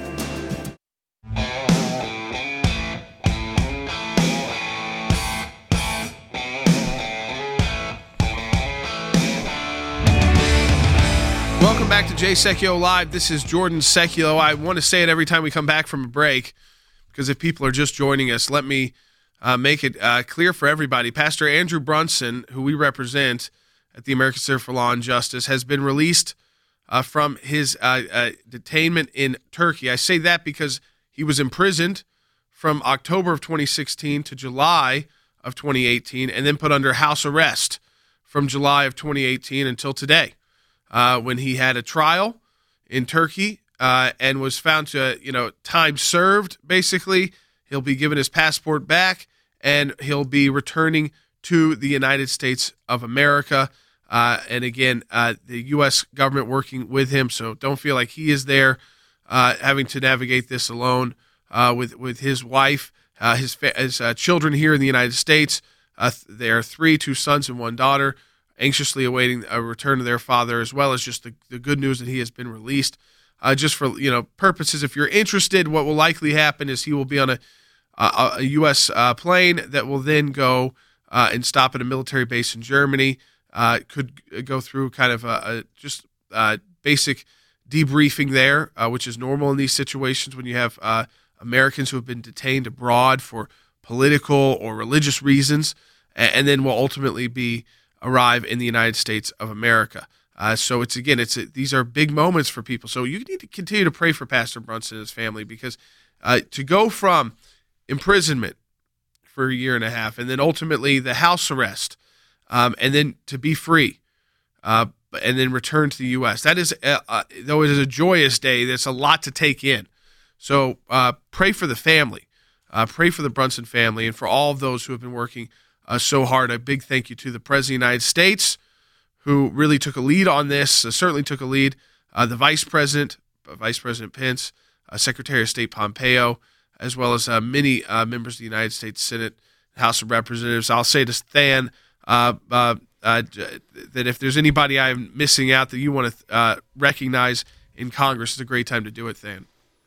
Welcome back to Jay Sekulow Live. This is Jordan Sekulow. I want to say it every time we come back from a break, because if people are just joining us, let me Uh, make it uh, clear for everybody. Pastor Andrew Brunson, who we represent at the American Center for Law and Justice, has been released uh, from his uh, uh, detainment in Turkey. I say that because he was imprisoned from October of twenty sixteen to July of twenty eighteen, and then put under house arrest from July of twenty eighteen until today, uh, when he had a trial in Turkey uh, and was found to, you know, time served, basically. He'll be given his passport back, and he'll be returning to the United States of America. Uh, and again, uh, the U S government working with him, so don't feel like he is there uh, having to navigate this alone uh, with, with his wife, uh, his, fa- his uh, children here in the United States. Uh, they are three, two sons and one daughter, anxiously awaiting a return of their father, as well as just the, the good news that he has been released. Uh, just for, you know, purposes, if you're interested, what will likely happen is he will be on a Uh, a U S uh, plane that will then go uh, and stop at a military base in Germany. Uh, could go through kind of a, a just uh, basic debriefing there, uh, which is normal in these situations when you have uh, Americans who have been detained abroad for political or religious reasons, and, and then will ultimately be arrive in the United States of America. Uh, so it's again, it's a, these are big moments for people. So you need to continue to pray for Pastor Brunson and his family, because uh, to go from imprisonment for a year and a half, and then ultimately the house arrest, um, and then to be free, uh, and then return to the U S. That is, uh, uh, though it is a joyous day, there's a lot to take in. So uh, pray for the family. Uh, pray for the Brunson family and for all of those who have been working uh, so hard. A big thank you to the President of the United States, who really took a lead on this, uh, certainly took a lead, uh, the Vice President, uh, Vice President Pence, uh, Secretary of State Pompeo, as well as uh, many uh, members of the United States Senate, House of Representatives. I'll say to Stan uh, uh, uh, that if there's anybody I'm missing out that you want to uh, recognize in Congress, it's a great time to do it, Stan.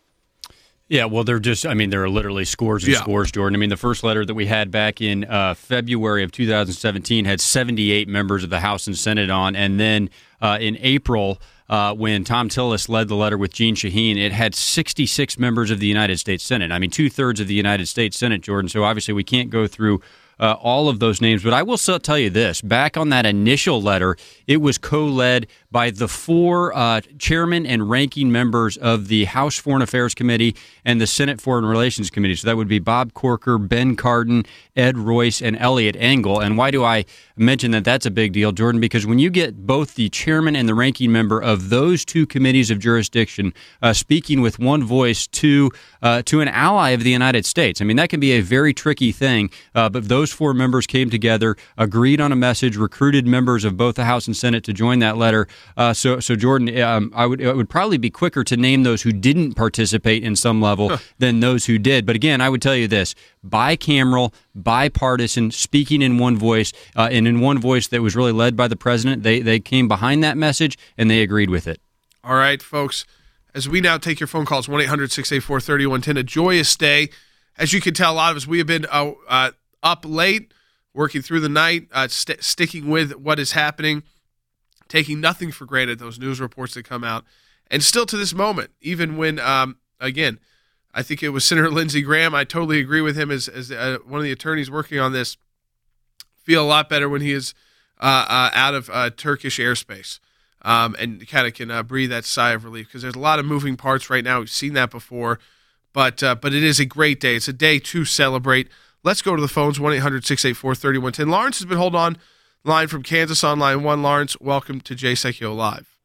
Yeah, well, they're just, I mean, there are literally scores and yeah. scores, Jordan. I mean, the first letter that we had back in uh, February of two thousand seventeen had seventy-eight members of the House and Senate on. And then uh, in April, uh, when Tom Tillis led the letter with Jeanne Shaheen, it had sixty-six members of the United States Senate. I mean, two-thirds of the United States Senate, Jordan. So obviously we can't go through uh, all of those names. But I will still tell you this. Back on that initial letter, it was co-led by the four uh, chairman and ranking members of the House Foreign Affairs Committee and the Senate Foreign Relations Committee. So that would be Bob Corker, Ben Cardin, Ed Royce, and Elliot Engel. And why do I mention that that's a big deal, Jordan? Because when you get both the chairman and the ranking member of those two committees of jurisdiction uh, speaking with one voice to uh, to an ally of the United States, I mean, that can be a very tricky thing. Uh, but those four members came together, agreed on a message, recruited members of both the House and Senate to join that letter. Uh, so, so Jordan, um, I would it would probably be quicker to name those who didn't participate in some level huh. than those who did. But again, I would tell you this: bicameral, bipartisan, speaking in one voice, uh, and in one voice that was really led by the president. They they came behind that message and they agreed with it. All right, folks. As we now take your phone calls, one eight hundred six eight four three one one zero, a joyous day. As you can tell, a lot of us, we have been uh, uh, up late, working through the night, uh, st- sticking with what is happening, taking nothing for granted, those news reports that come out. And still to this moment, even when, um, again, I think it was Senator Lindsey Graham, I totally agree with him as, as uh, one of the attorneys working on this, feel a lot better when he is uh, uh, out of uh, Turkish airspace. Um, and kind of can uh, breathe that sigh of relief because there's a lot of moving parts right now. We've seen that before, but uh, but it is a great day. It's a day to celebrate. Let's go to the phones, one eight hundred six eight four three one one zero. Lawrence has been holding on line from Kansas on line one. Lawrence, welcome to Jay Sekulow Live.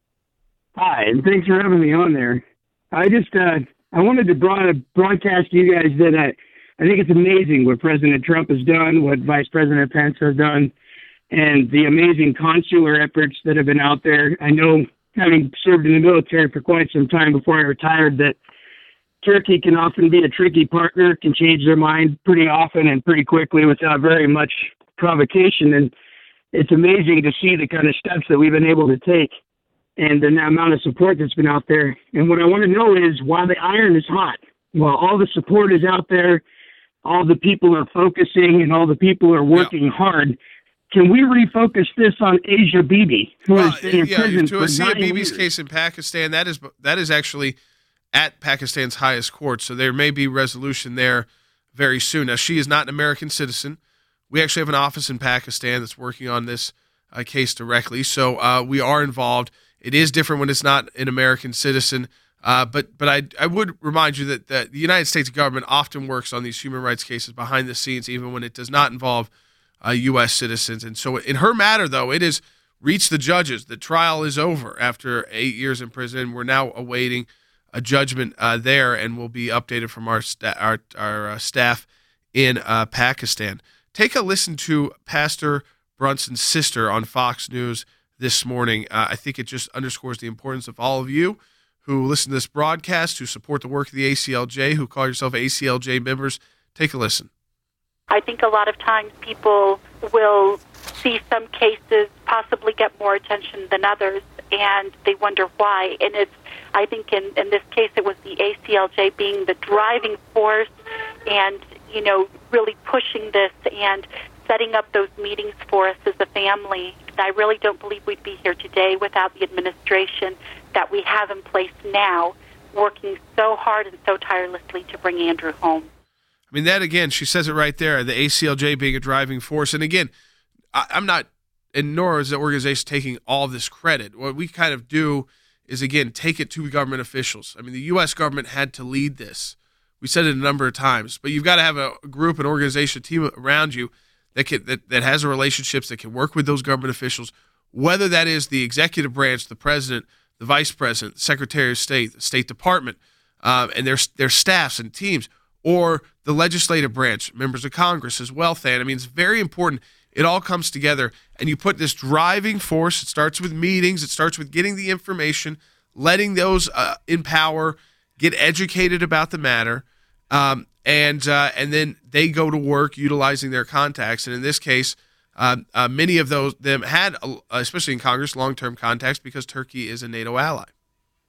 Hi, and thanks for having me on there. I just uh, I wanted to broad- broadcast to you guys that I, I think it's amazing what President Trump has done, what Vice President Pence has done, and the amazing consular efforts that have been out there. I know, having served in the military for quite some time before I retired, that Turkey can often be a tricky partner, can change their mind pretty often and pretty quickly without very much provocation. And it's amazing to see the kind of steps that we've been able to take and the amount of support that's been out there. And what I want to know is, while the iron is hot, while all the support is out there, all the people are focusing and all the people are working yeah. hard, can we refocus this on Asia Bibi, who well, has been in yeah, prison to for Asia nine Bibi's years? case in Pakistan, that is that is actually at Pakistan's highest court, so there may be resolution there very soon. Now, she is not an American citizen. We actually have an office in Pakistan that's working on this uh, case directly, so uh, we are involved. It is different when it's not an American citizen, uh, but but I I would remind you that, that the United States government often works on these human rights cases behind the scenes, even when it does not involve Uh, U S citizens. And so in her matter, though, it has reached the judges. The trial is over after eight years in prison. We're now awaiting a judgment uh, there, and will be updated from our, sta- our, our uh, staff in uh, Pakistan. Take a listen to Pastor Brunson's sister on Fox News this morning. Uh, I think it just underscores the importance of all of you who listen to this broadcast, who support the work of the A C L J, who call yourself A C L J members. Take a listen. I think a lot of times people will see some cases possibly get more attention than others, and they wonder why. And it's, I think in, in this case, it was the A C L J being the driving force and, you know, really pushing this and setting up those meetings for us as a family. I really don't believe we'd be here today without the administration that we have in place now, working so hard and so tirelessly to bring Andrew home. I mean, that, again, she says it right there, the A C L J being a driving force. And, again, I, I'm not, and nor is the organization taking all this credit. What we kind of do is, again, take it to government officials. I mean, the U S government had to lead this. We said it a number of times. But you've got to have a group, an organization, a team around you that, can, that, that has relationships, that can work with those government officials, whether that is the executive branch, the president, the vice president, the secretary of state, the State Department, uh, and their, their staffs and teams, or the legislative branch, members of Congress as well, Than. I mean, it's very important. It all comes together, and you put this driving force. It starts with meetings. It starts with getting the information, letting those uh, in power get educated about the matter, um, and uh, and then they go to work utilizing their contacts. And in this case, uh, uh, many of those them had, uh, especially in Congress, long-term contacts because Turkey is a NATO ally.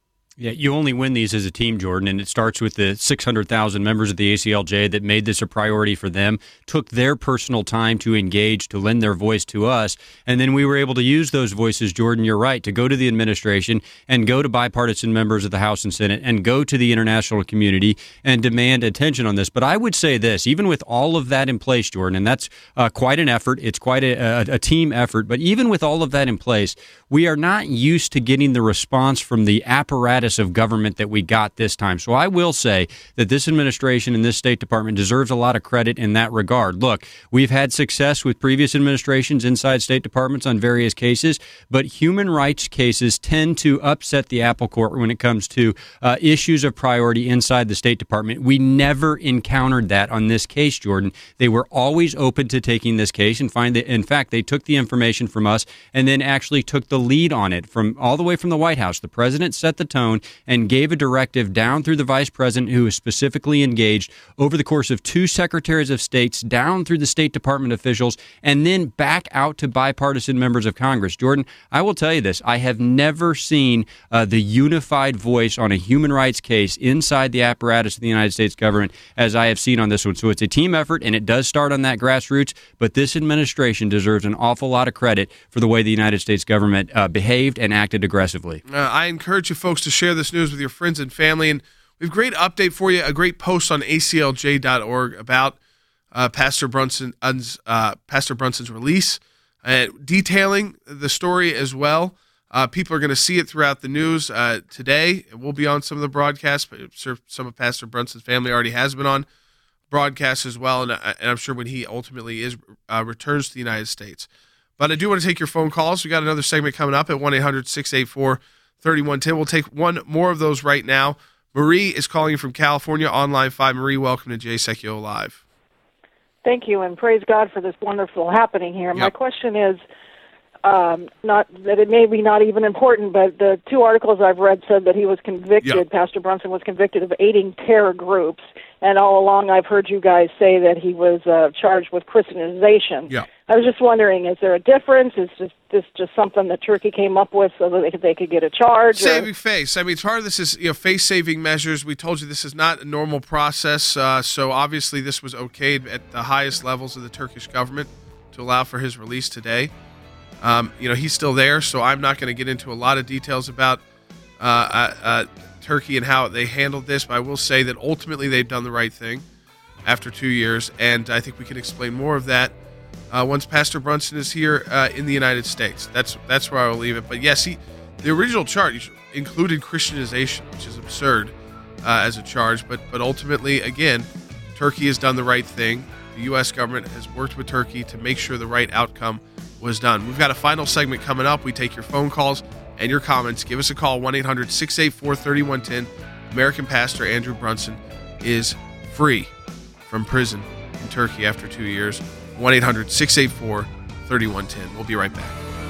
Yeah, you only win these as a team, Jordan, and it starts with the six hundred thousand members of the A C L J that made this a priority for them, took their personal time to engage, to lend their voice to us, and then we were able to use those voices, Jordan, you're right, to go to the administration and go to bipartisan members of the House and Senate and go to the international community and demand attention on this. But I would say this, even with all of that in place, Jordan, and that's uh, quite an effort, it's quite a, a, a team effort, but even with all of that in place, we are not used to getting the response from the apparatus of government that we got this time. So I will say that this administration and this State Department deserves a lot of credit in that regard. Look, we've had success with previous administrations inside State Departments on various cases, but human rights cases tend to upset the apple cart when it comes to uh, issues of priority inside the State Department. We never encountered that on this case, Jordan. They were always open to taking this case and find that, in fact, they took the information from us and then actually took the lead on it from all the way from the White House. The president set the tone and gave a directive down through the vice president, who was specifically engaged over the course of two secretaries of states, down through the State Department officials, and then back out to bipartisan members of Congress. Jordan, I will tell you this. I have never seen uh, the unified voice on a human rights case inside the apparatus of the United States government as I have seen on this one. So it's a team effort, and it does start on that grassroots, but this administration deserves an awful lot of credit for the way the United States government uh, behaved and acted aggressively. Uh, I encourage you folks to share this news with your friends and family. And we have a great update for you, a great post on A C L J dot org about uh, Pastor Brunson's uh, Pastor Brunson's release, uh, detailing the story as well. Uh, people are going to see it throughout the news uh, today. It will be on some of the broadcasts, but I'm sure some of Pastor Brunson's family already has been on broadcasts as well, and, uh, and I'm sure when he ultimately is uh, returns to the United States. But I do want to take your phone calls. We got another segment coming up at one eight hundred six eight four three one one zero. We'll take one more of those right now. Marie is calling you from California on line five. Marie, welcome to Jay Sekulow Live. Thank you, and praise God for this wonderful happening here. Yep. My question is, um, not that it may be not even important, but the two articles I've read said that he was convicted, yep. Pastor Brunson was convicted of aiding terror groups, and all along I've heard you guys say that he was uh, charged with Christianization. Yeah. I was just wondering, is there a difference? Is just, this just something that Turkey came up with so that they could, they could get a charge? Saving or? face. I mean, part of this is you know face-saving measures. We told you this is not a normal process, uh, so obviously this was okayed at the highest levels of the Turkish government to allow for his release today. Um, you know, he's still there, so I'm not going to get into a lot of details about uh, uh, uh, Turkey and how they handled this, but I will say that ultimately they've done the right thing after two years, and I think we can explain more of that Uh, once Pastor Brunson is here uh, in the United States. That's that's where I will leave it. But yes, he, the original charge included Christianization, which is absurd uh, as a charge. But but ultimately, again, Turkey has done the right thing. The U S government has worked with Turkey to make sure the right outcome was done. We've got a final segment coming up. We take your phone calls and your comments. Give us a call, one eight hundred six eight four three one one zero. American pastor Andrew Brunson is free from prison in Turkey after two years. one eight hundred six eight four three one one zero. We'll be right back.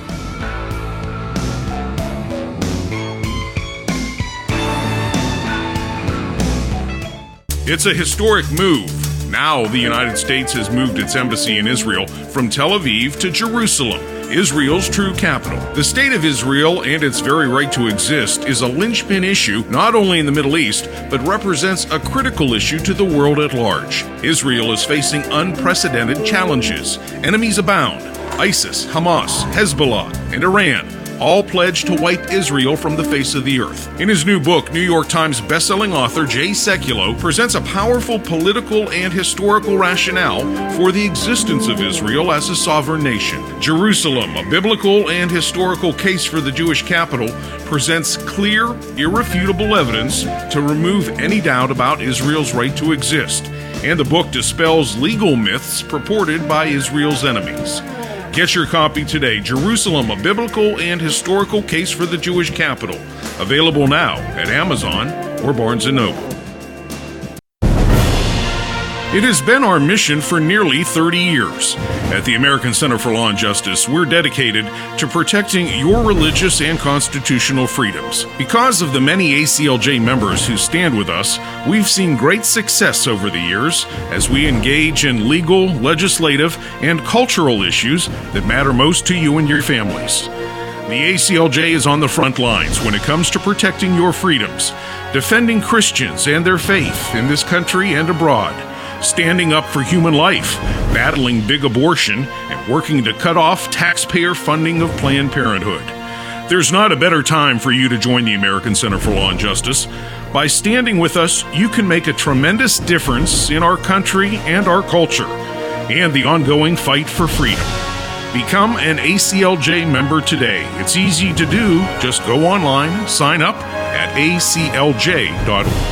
It's a historic move. Now the United States has moved its embassy in Israel from Tel Aviv to Jerusalem, Israel's true capital. The state of Israel and its very right to exist is a linchpin issue not only in the Middle East, but represents a critical issue to the world at large. Israel is facing unprecedented challenges. Enemies abound. ISIS, Hamas, Hezbollah, and Iran all pledged to wipe Israel from the face of the earth. In his new book, New York Times bestselling author Jay Sekulow presents a powerful political and historical rationale for the existence of Israel as a sovereign nation. Jerusalem, a biblical and historical case for the Jewish capital, presents clear, irrefutable evidence to remove any doubt about Israel's right to exist. And the book dispels legal myths purported by Israel's enemies. Get your copy today, Jerusalem, a biblical and historical case for the Jewish capital. Available now at Amazon or Barnes and Noble. It has been our mission for nearly thirty years. At the American Center for Law and Justice, we're dedicated to protecting your religious and constitutional freedoms. Because of the many A C L J members who stand with us, we've seen great success over the years as we engage in legal, legislative, and cultural issues that matter most to you and your families. The A C L J is on the front lines when it comes to protecting your freedoms, defending Christians and their faith in this country and abroad, standing up for human life, battling big abortion, and working to cut off taxpayer funding of Planned Parenthood. There's not a better time for you to join the American Center for Law and Justice. By standing with us, you can make a tremendous difference in our country and our culture, and the ongoing fight for freedom. Become an A C L J member today. It's easy to do. Just go online, sign up at A C L J dot org.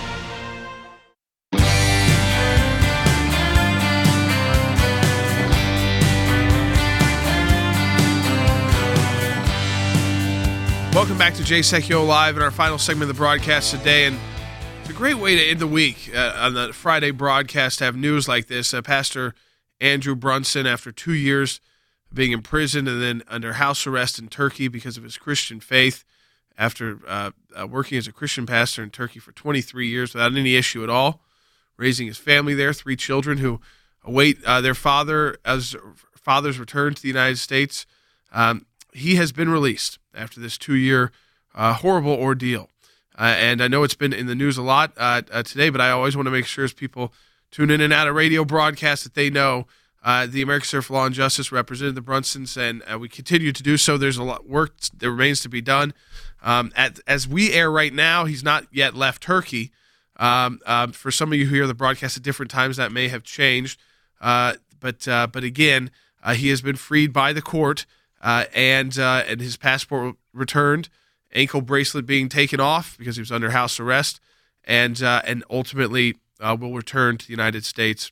Welcome back to Jay Sekulow Live in our final segment of the broadcast today. And it's a great way to end the week uh, on the Friday broadcast to have news like this. Uh, Pastor Andrew Brunson, after two years being imprisoned and then under house arrest in Turkey because of his Christian faith, after uh, uh, working as a Christian pastor in Turkey for twenty-three years without any issue at all, raising his family there, three children who await uh, their father as father's return to the United States. Um, he has been released after this two-year uh, horrible ordeal. Uh, and I know it's been in the news a lot uh, uh, today, but I always want to make sure as people tune in and out of radio broadcasts that they know uh, the American Center for Law and Justice represented the Brunsons, and uh, we continue to do so. There's a lot of work that remains to be done. Um, at, as we air right now, he's not yet left Turkey. Um, uh, for some of you who hear the broadcast at different times, that may have changed. Uh, but uh, but again, uh, he has been freed by the court, uh, and uh, and his passport returned, ankle bracelet being taken off because he was under house arrest, and uh, and ultimately uh, will return to the United States.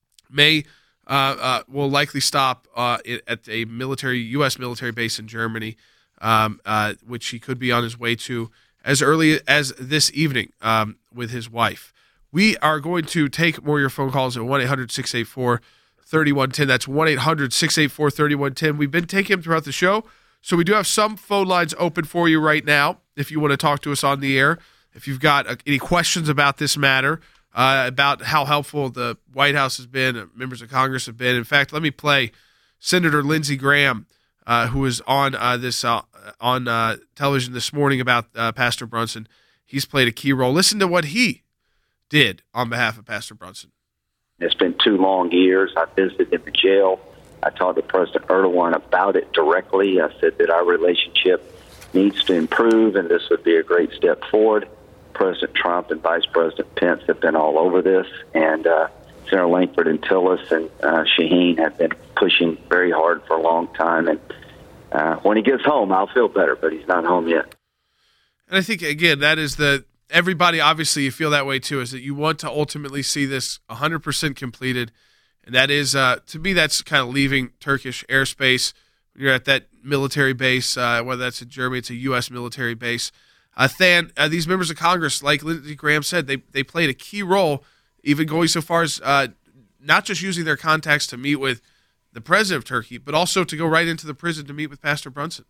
May uh, uh, will likely stop uh, at a military U S military base in Germany, um, uh, which he could be on his way to as early as this evening um, with his wife. We are going to take more of your phone calls at one eight hundred six eight four three one one zero. That's one eight hundred six eight four three one one zero. We've been taking them throughout the show, so we do have some phone lines open for you right now if you want to talk to us on the air. If you've got uh, any questions about this matter, uh, about how helpful the White House has been, uh, members of Congress have been. In fact, let me play Senator Lindsey Graham, uh, who was on uh, this uh, on uh, television this morning about uh, Pastor Brunson. He's played a key role. Listen to what he did on behalf of Pastor Brunson. It's been two long years. I visited him in jail. I talked to President Erdogan about it directly. I said that our relationship needs to improve, and this would be a great step forward. President Trump and Vice President Pence have been all over this, and uh, Senator Lankford and Tillis and uh, Shaheen have been pushing very hard for a long time. And uh, when he gets home, I'll feel better, but he's not home yet. And I think, again, that is the – everybody, obviously, you feel that way too, is that you want to ultimately see this one hundred percent completed. And that is, uh, to me, that's kind of leaving Turkish airspace. You're at that military base, uh, whether that's in Germany, it's a U S military base. Uh, Than, uh, these members of Congress, like Lindsey Graham said, they they played a key role, even going so far as uh, not just using their contacts to meet with the president of Turkey, but also to go right into the prison to meet with Pastor Brunson.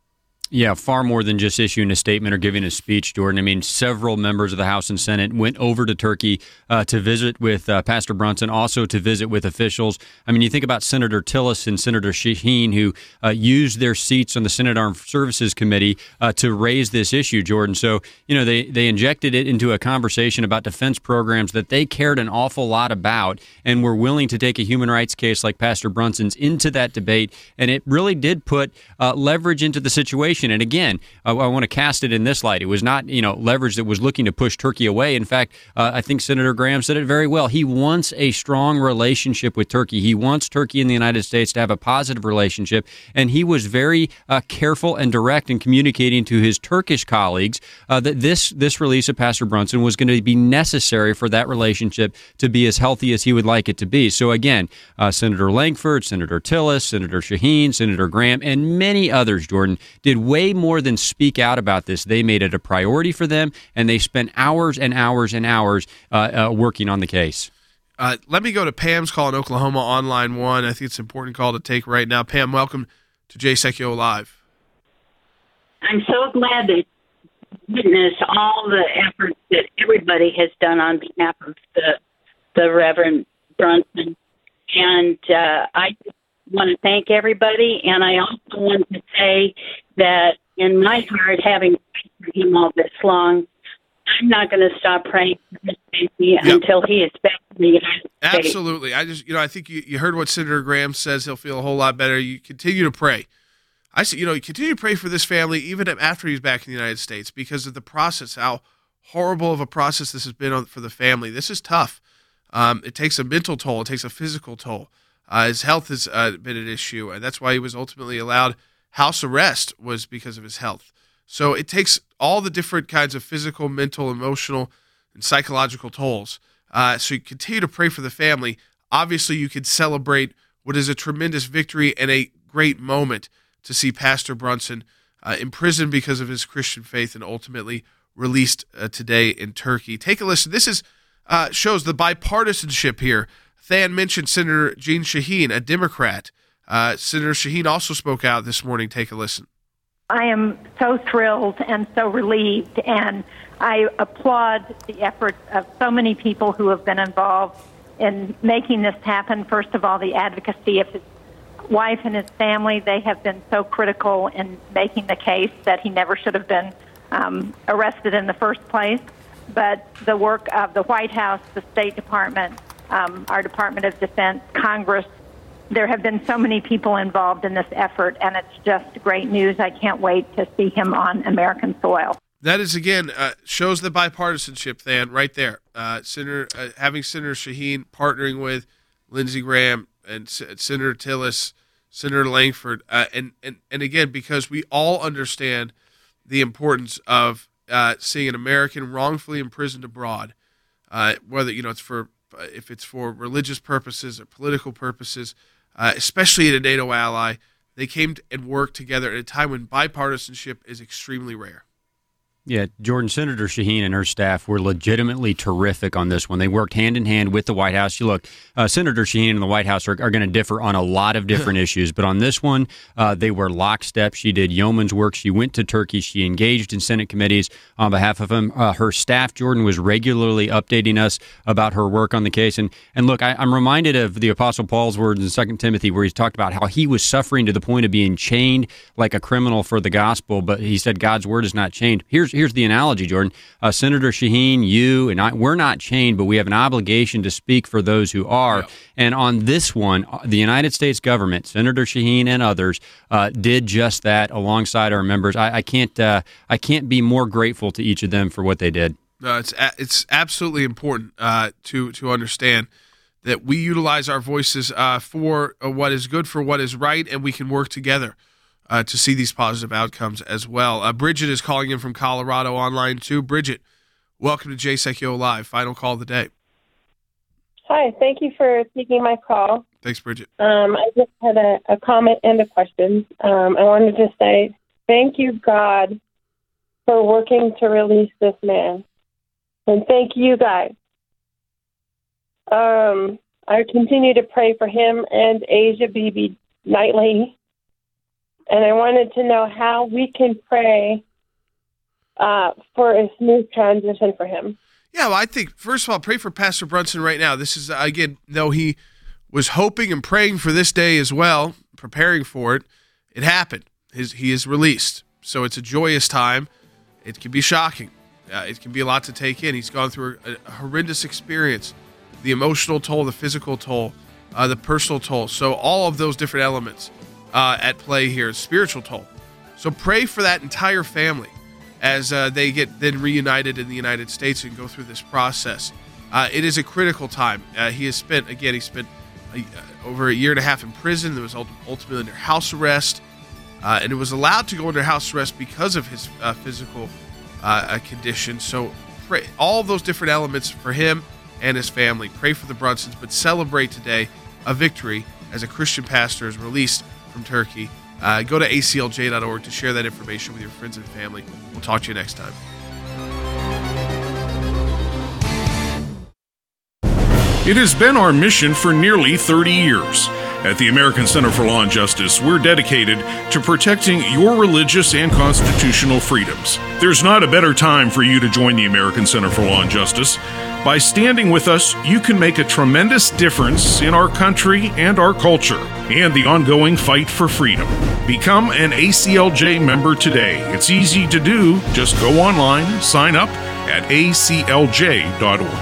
Yeah, far more than just issuing a statement or giving a speech, Jordan. I mean, several members of the House and Senate went over to Turkey uh, to visit with uh, Pastor Brunson, also to visit with officials. I mean, you think about Senator Tillis and Senator Shaheen, who uh, used their seats on the Senate Armed Services Committee uh, to raise this issue, Jordan. So, you know, they, they injected it into a conversation about defense programs that they cared an awful lot about and were willing to take a human rights case like Pastor Brunson's into that debate. And it really did put uh, leverage into the situation. And again, I, I want to cast it in this light. It was not, you know, leverage that was looking to push Turkey away. In fact, uh, I think Senator Graham said it very well. He wants a strong relationship with Turkey. He wants Turkey and the United States to have a positive relationship. And he was very uh, careful and direct in communicating to his Turkish colleagues uh, that this this release of Pastor Brunson was going to be necessary for that relationship to be as healthy as he would like it to be. So again, uh, Senator Lankford, Senator Tillis, Senator Shaheen, Senator Graham, and many others, Jordan, did way more than speak out about this. They made it a priority for them, and they spent hours and hours and hours uh, uh, working on the case. Uh, let me go to Pam's call in Oklahoma on line one. I think it's an important call to take right now. Pam, welcome to Jay Sekulow Live. I'm so glad to witness all the efforts that everybody has done on behalf of the the Reverend Brunson. And uh, I want to thank everybody, and I also want to say that in my heart, having prayed for him all this long, I'm not going to stop praying for his baby yep. until he is back in the United States. Absolutely. I just, you know, I think you, you heard what Senator Graham says. He'll feel a whole lot better. You continue to pray. I say, you know, you continue to pray for this family even after he's back in the United States because of the process, how horrible of a process this has been on, for the family. This is tough. Um, it takes a mental toll. It takes a physical toll. Uh, his health has uh, been an issue, and that's why he was ultimately allowed house arrest was because of his health. So it takes all the different kinds of physical, mental, emotional, and psychological tolls. Uh, so you continue to pray for the family. Obviously, you can celebrate what is a tremendous victory and a great moment to see Pastor Brunson uh, imprisoned because of his Christian faith and ultimately released uh, today in Turkey. Take a listen. This is uh, shows the bipartisanship here. Than mentioned Senator Jeanne Shaheen, a Democrat. Uh, Senator Shaheen also spoke out this morning. Take a listen. I am so thrilled and so relieved, and I applaud the efforts of so many people who have been involved in making this happen. First of all, the advocacy of his wife and his family. They have been so critical in making the case that he never should have been um, arrested in the first place. But the work of the White House, the State Department, um, our Department of Defense, Congress, there have been so many people involved in this effort, and it's just great news. I can't wait to see him on American soil. That is, again, uh, shows the bipartisanship, Than, right there. Uh, Senator, uh, having Senator Shaheen partnering with Lindsey Graham and S- Senator Tillis, Senator Langford, uh, and, and, and again, because we all understand the importance of uh, seeing an American wrongfully imprisoned abroad, uh, whether you know it's for if it's for religious purposes or political purposes, uh, especially in a NATO ally. They came and worked together at a time when bipartisanship is extremely rare. Yeah, Jordan, Senator Shaheen and her staff were legitimately terrific on this one. They worked hand in hand with the White House. You look, uh, Senator Shaheen and the White House are, are going to differ on a lot of different issues, but on this one, uh, they were lockstep. She did yeoman's work. She went to Turkey. She engaged in Senate committees on behalf of him. Uh, her staff, Jordan, was regularly updating us about her work on the case. And and look, I, I'm reminded of the Apostle Paul's words in Second Timothy, where he's talked about how he was suffering to the point of being chained like a criminal for the gospel, but he said God's word is not chained. Here's Here's the analogy, Jordan. Uh, Senator Shaheen, you and I, we're not chained, but we have an obligation to speak for those who are. Yeah. And on this one, the United States government, Senator Shaheen and others, uh, did just that alongside our members. I, I can't, uh, I can't be more grateful to each of them for what they did. No, it's it's absolutely important uh, to to understand that we utilize our voices uh, for what is good, for what is right, and we can work together Uh, to see these positive outcomes as well. Uh, Bridget is calling in from Colorado online too. Bridget, welcome to J S E C O Live. Final call of the day. Hi, thank you for taking my call. Thanks, Bridget. Um, I just had a, a comment and a question. Um, I wanted to say thank you, God, for working to release this man. And thank you, guys. Um, I continue to pray for him and Asia Bibi nightly. And I wanted to know how we can pray uh, for a smooth transition for him. Yeah, well, I think, first of all, pray for Pastor Brunson right now. This is, again, though he was hoping and praying for this day as well, preparing for it, it happened. His, he is released. So it's a joyous time. It can be shocking. Uh, it can be a lot to take in. He's gone through a, a horrendous experience, the emotional toll, the physical toll, uh, the personal toll. So all of those different elements Uh, at play here, spiritual toll. So pray for that entire family as uh, they get then reunited in the United States and go through this process. Uh, it is a critical time. Uh, he has spent, again, he spent a, uh, over a year and a half in prison. There was ultimately under house arrest, uh, and it was allowed to go under house arrest because of his uh, physical uh, condition. So pray all of those different elements for him and his family. Pray for the Brunsons, but celebrate today a victory as a Christian pastor is released from Turkey. Uh, go to A C L J dot org to share that information with your friends and family. We'll talk to you next time. It has been our mission for nearly thirty years. At the American Center for Law and Justice, we're dedicated to protecting your religious and constitutional freedoms. There's not a better time for you to join the American Center for Law and Justice. By standing with us, you can make a tremendous difference in our country and our culture and the ongoing fight for freedom. Become an A C L J member today. It's easy to do. Just go online, sign up at A C L J dot org.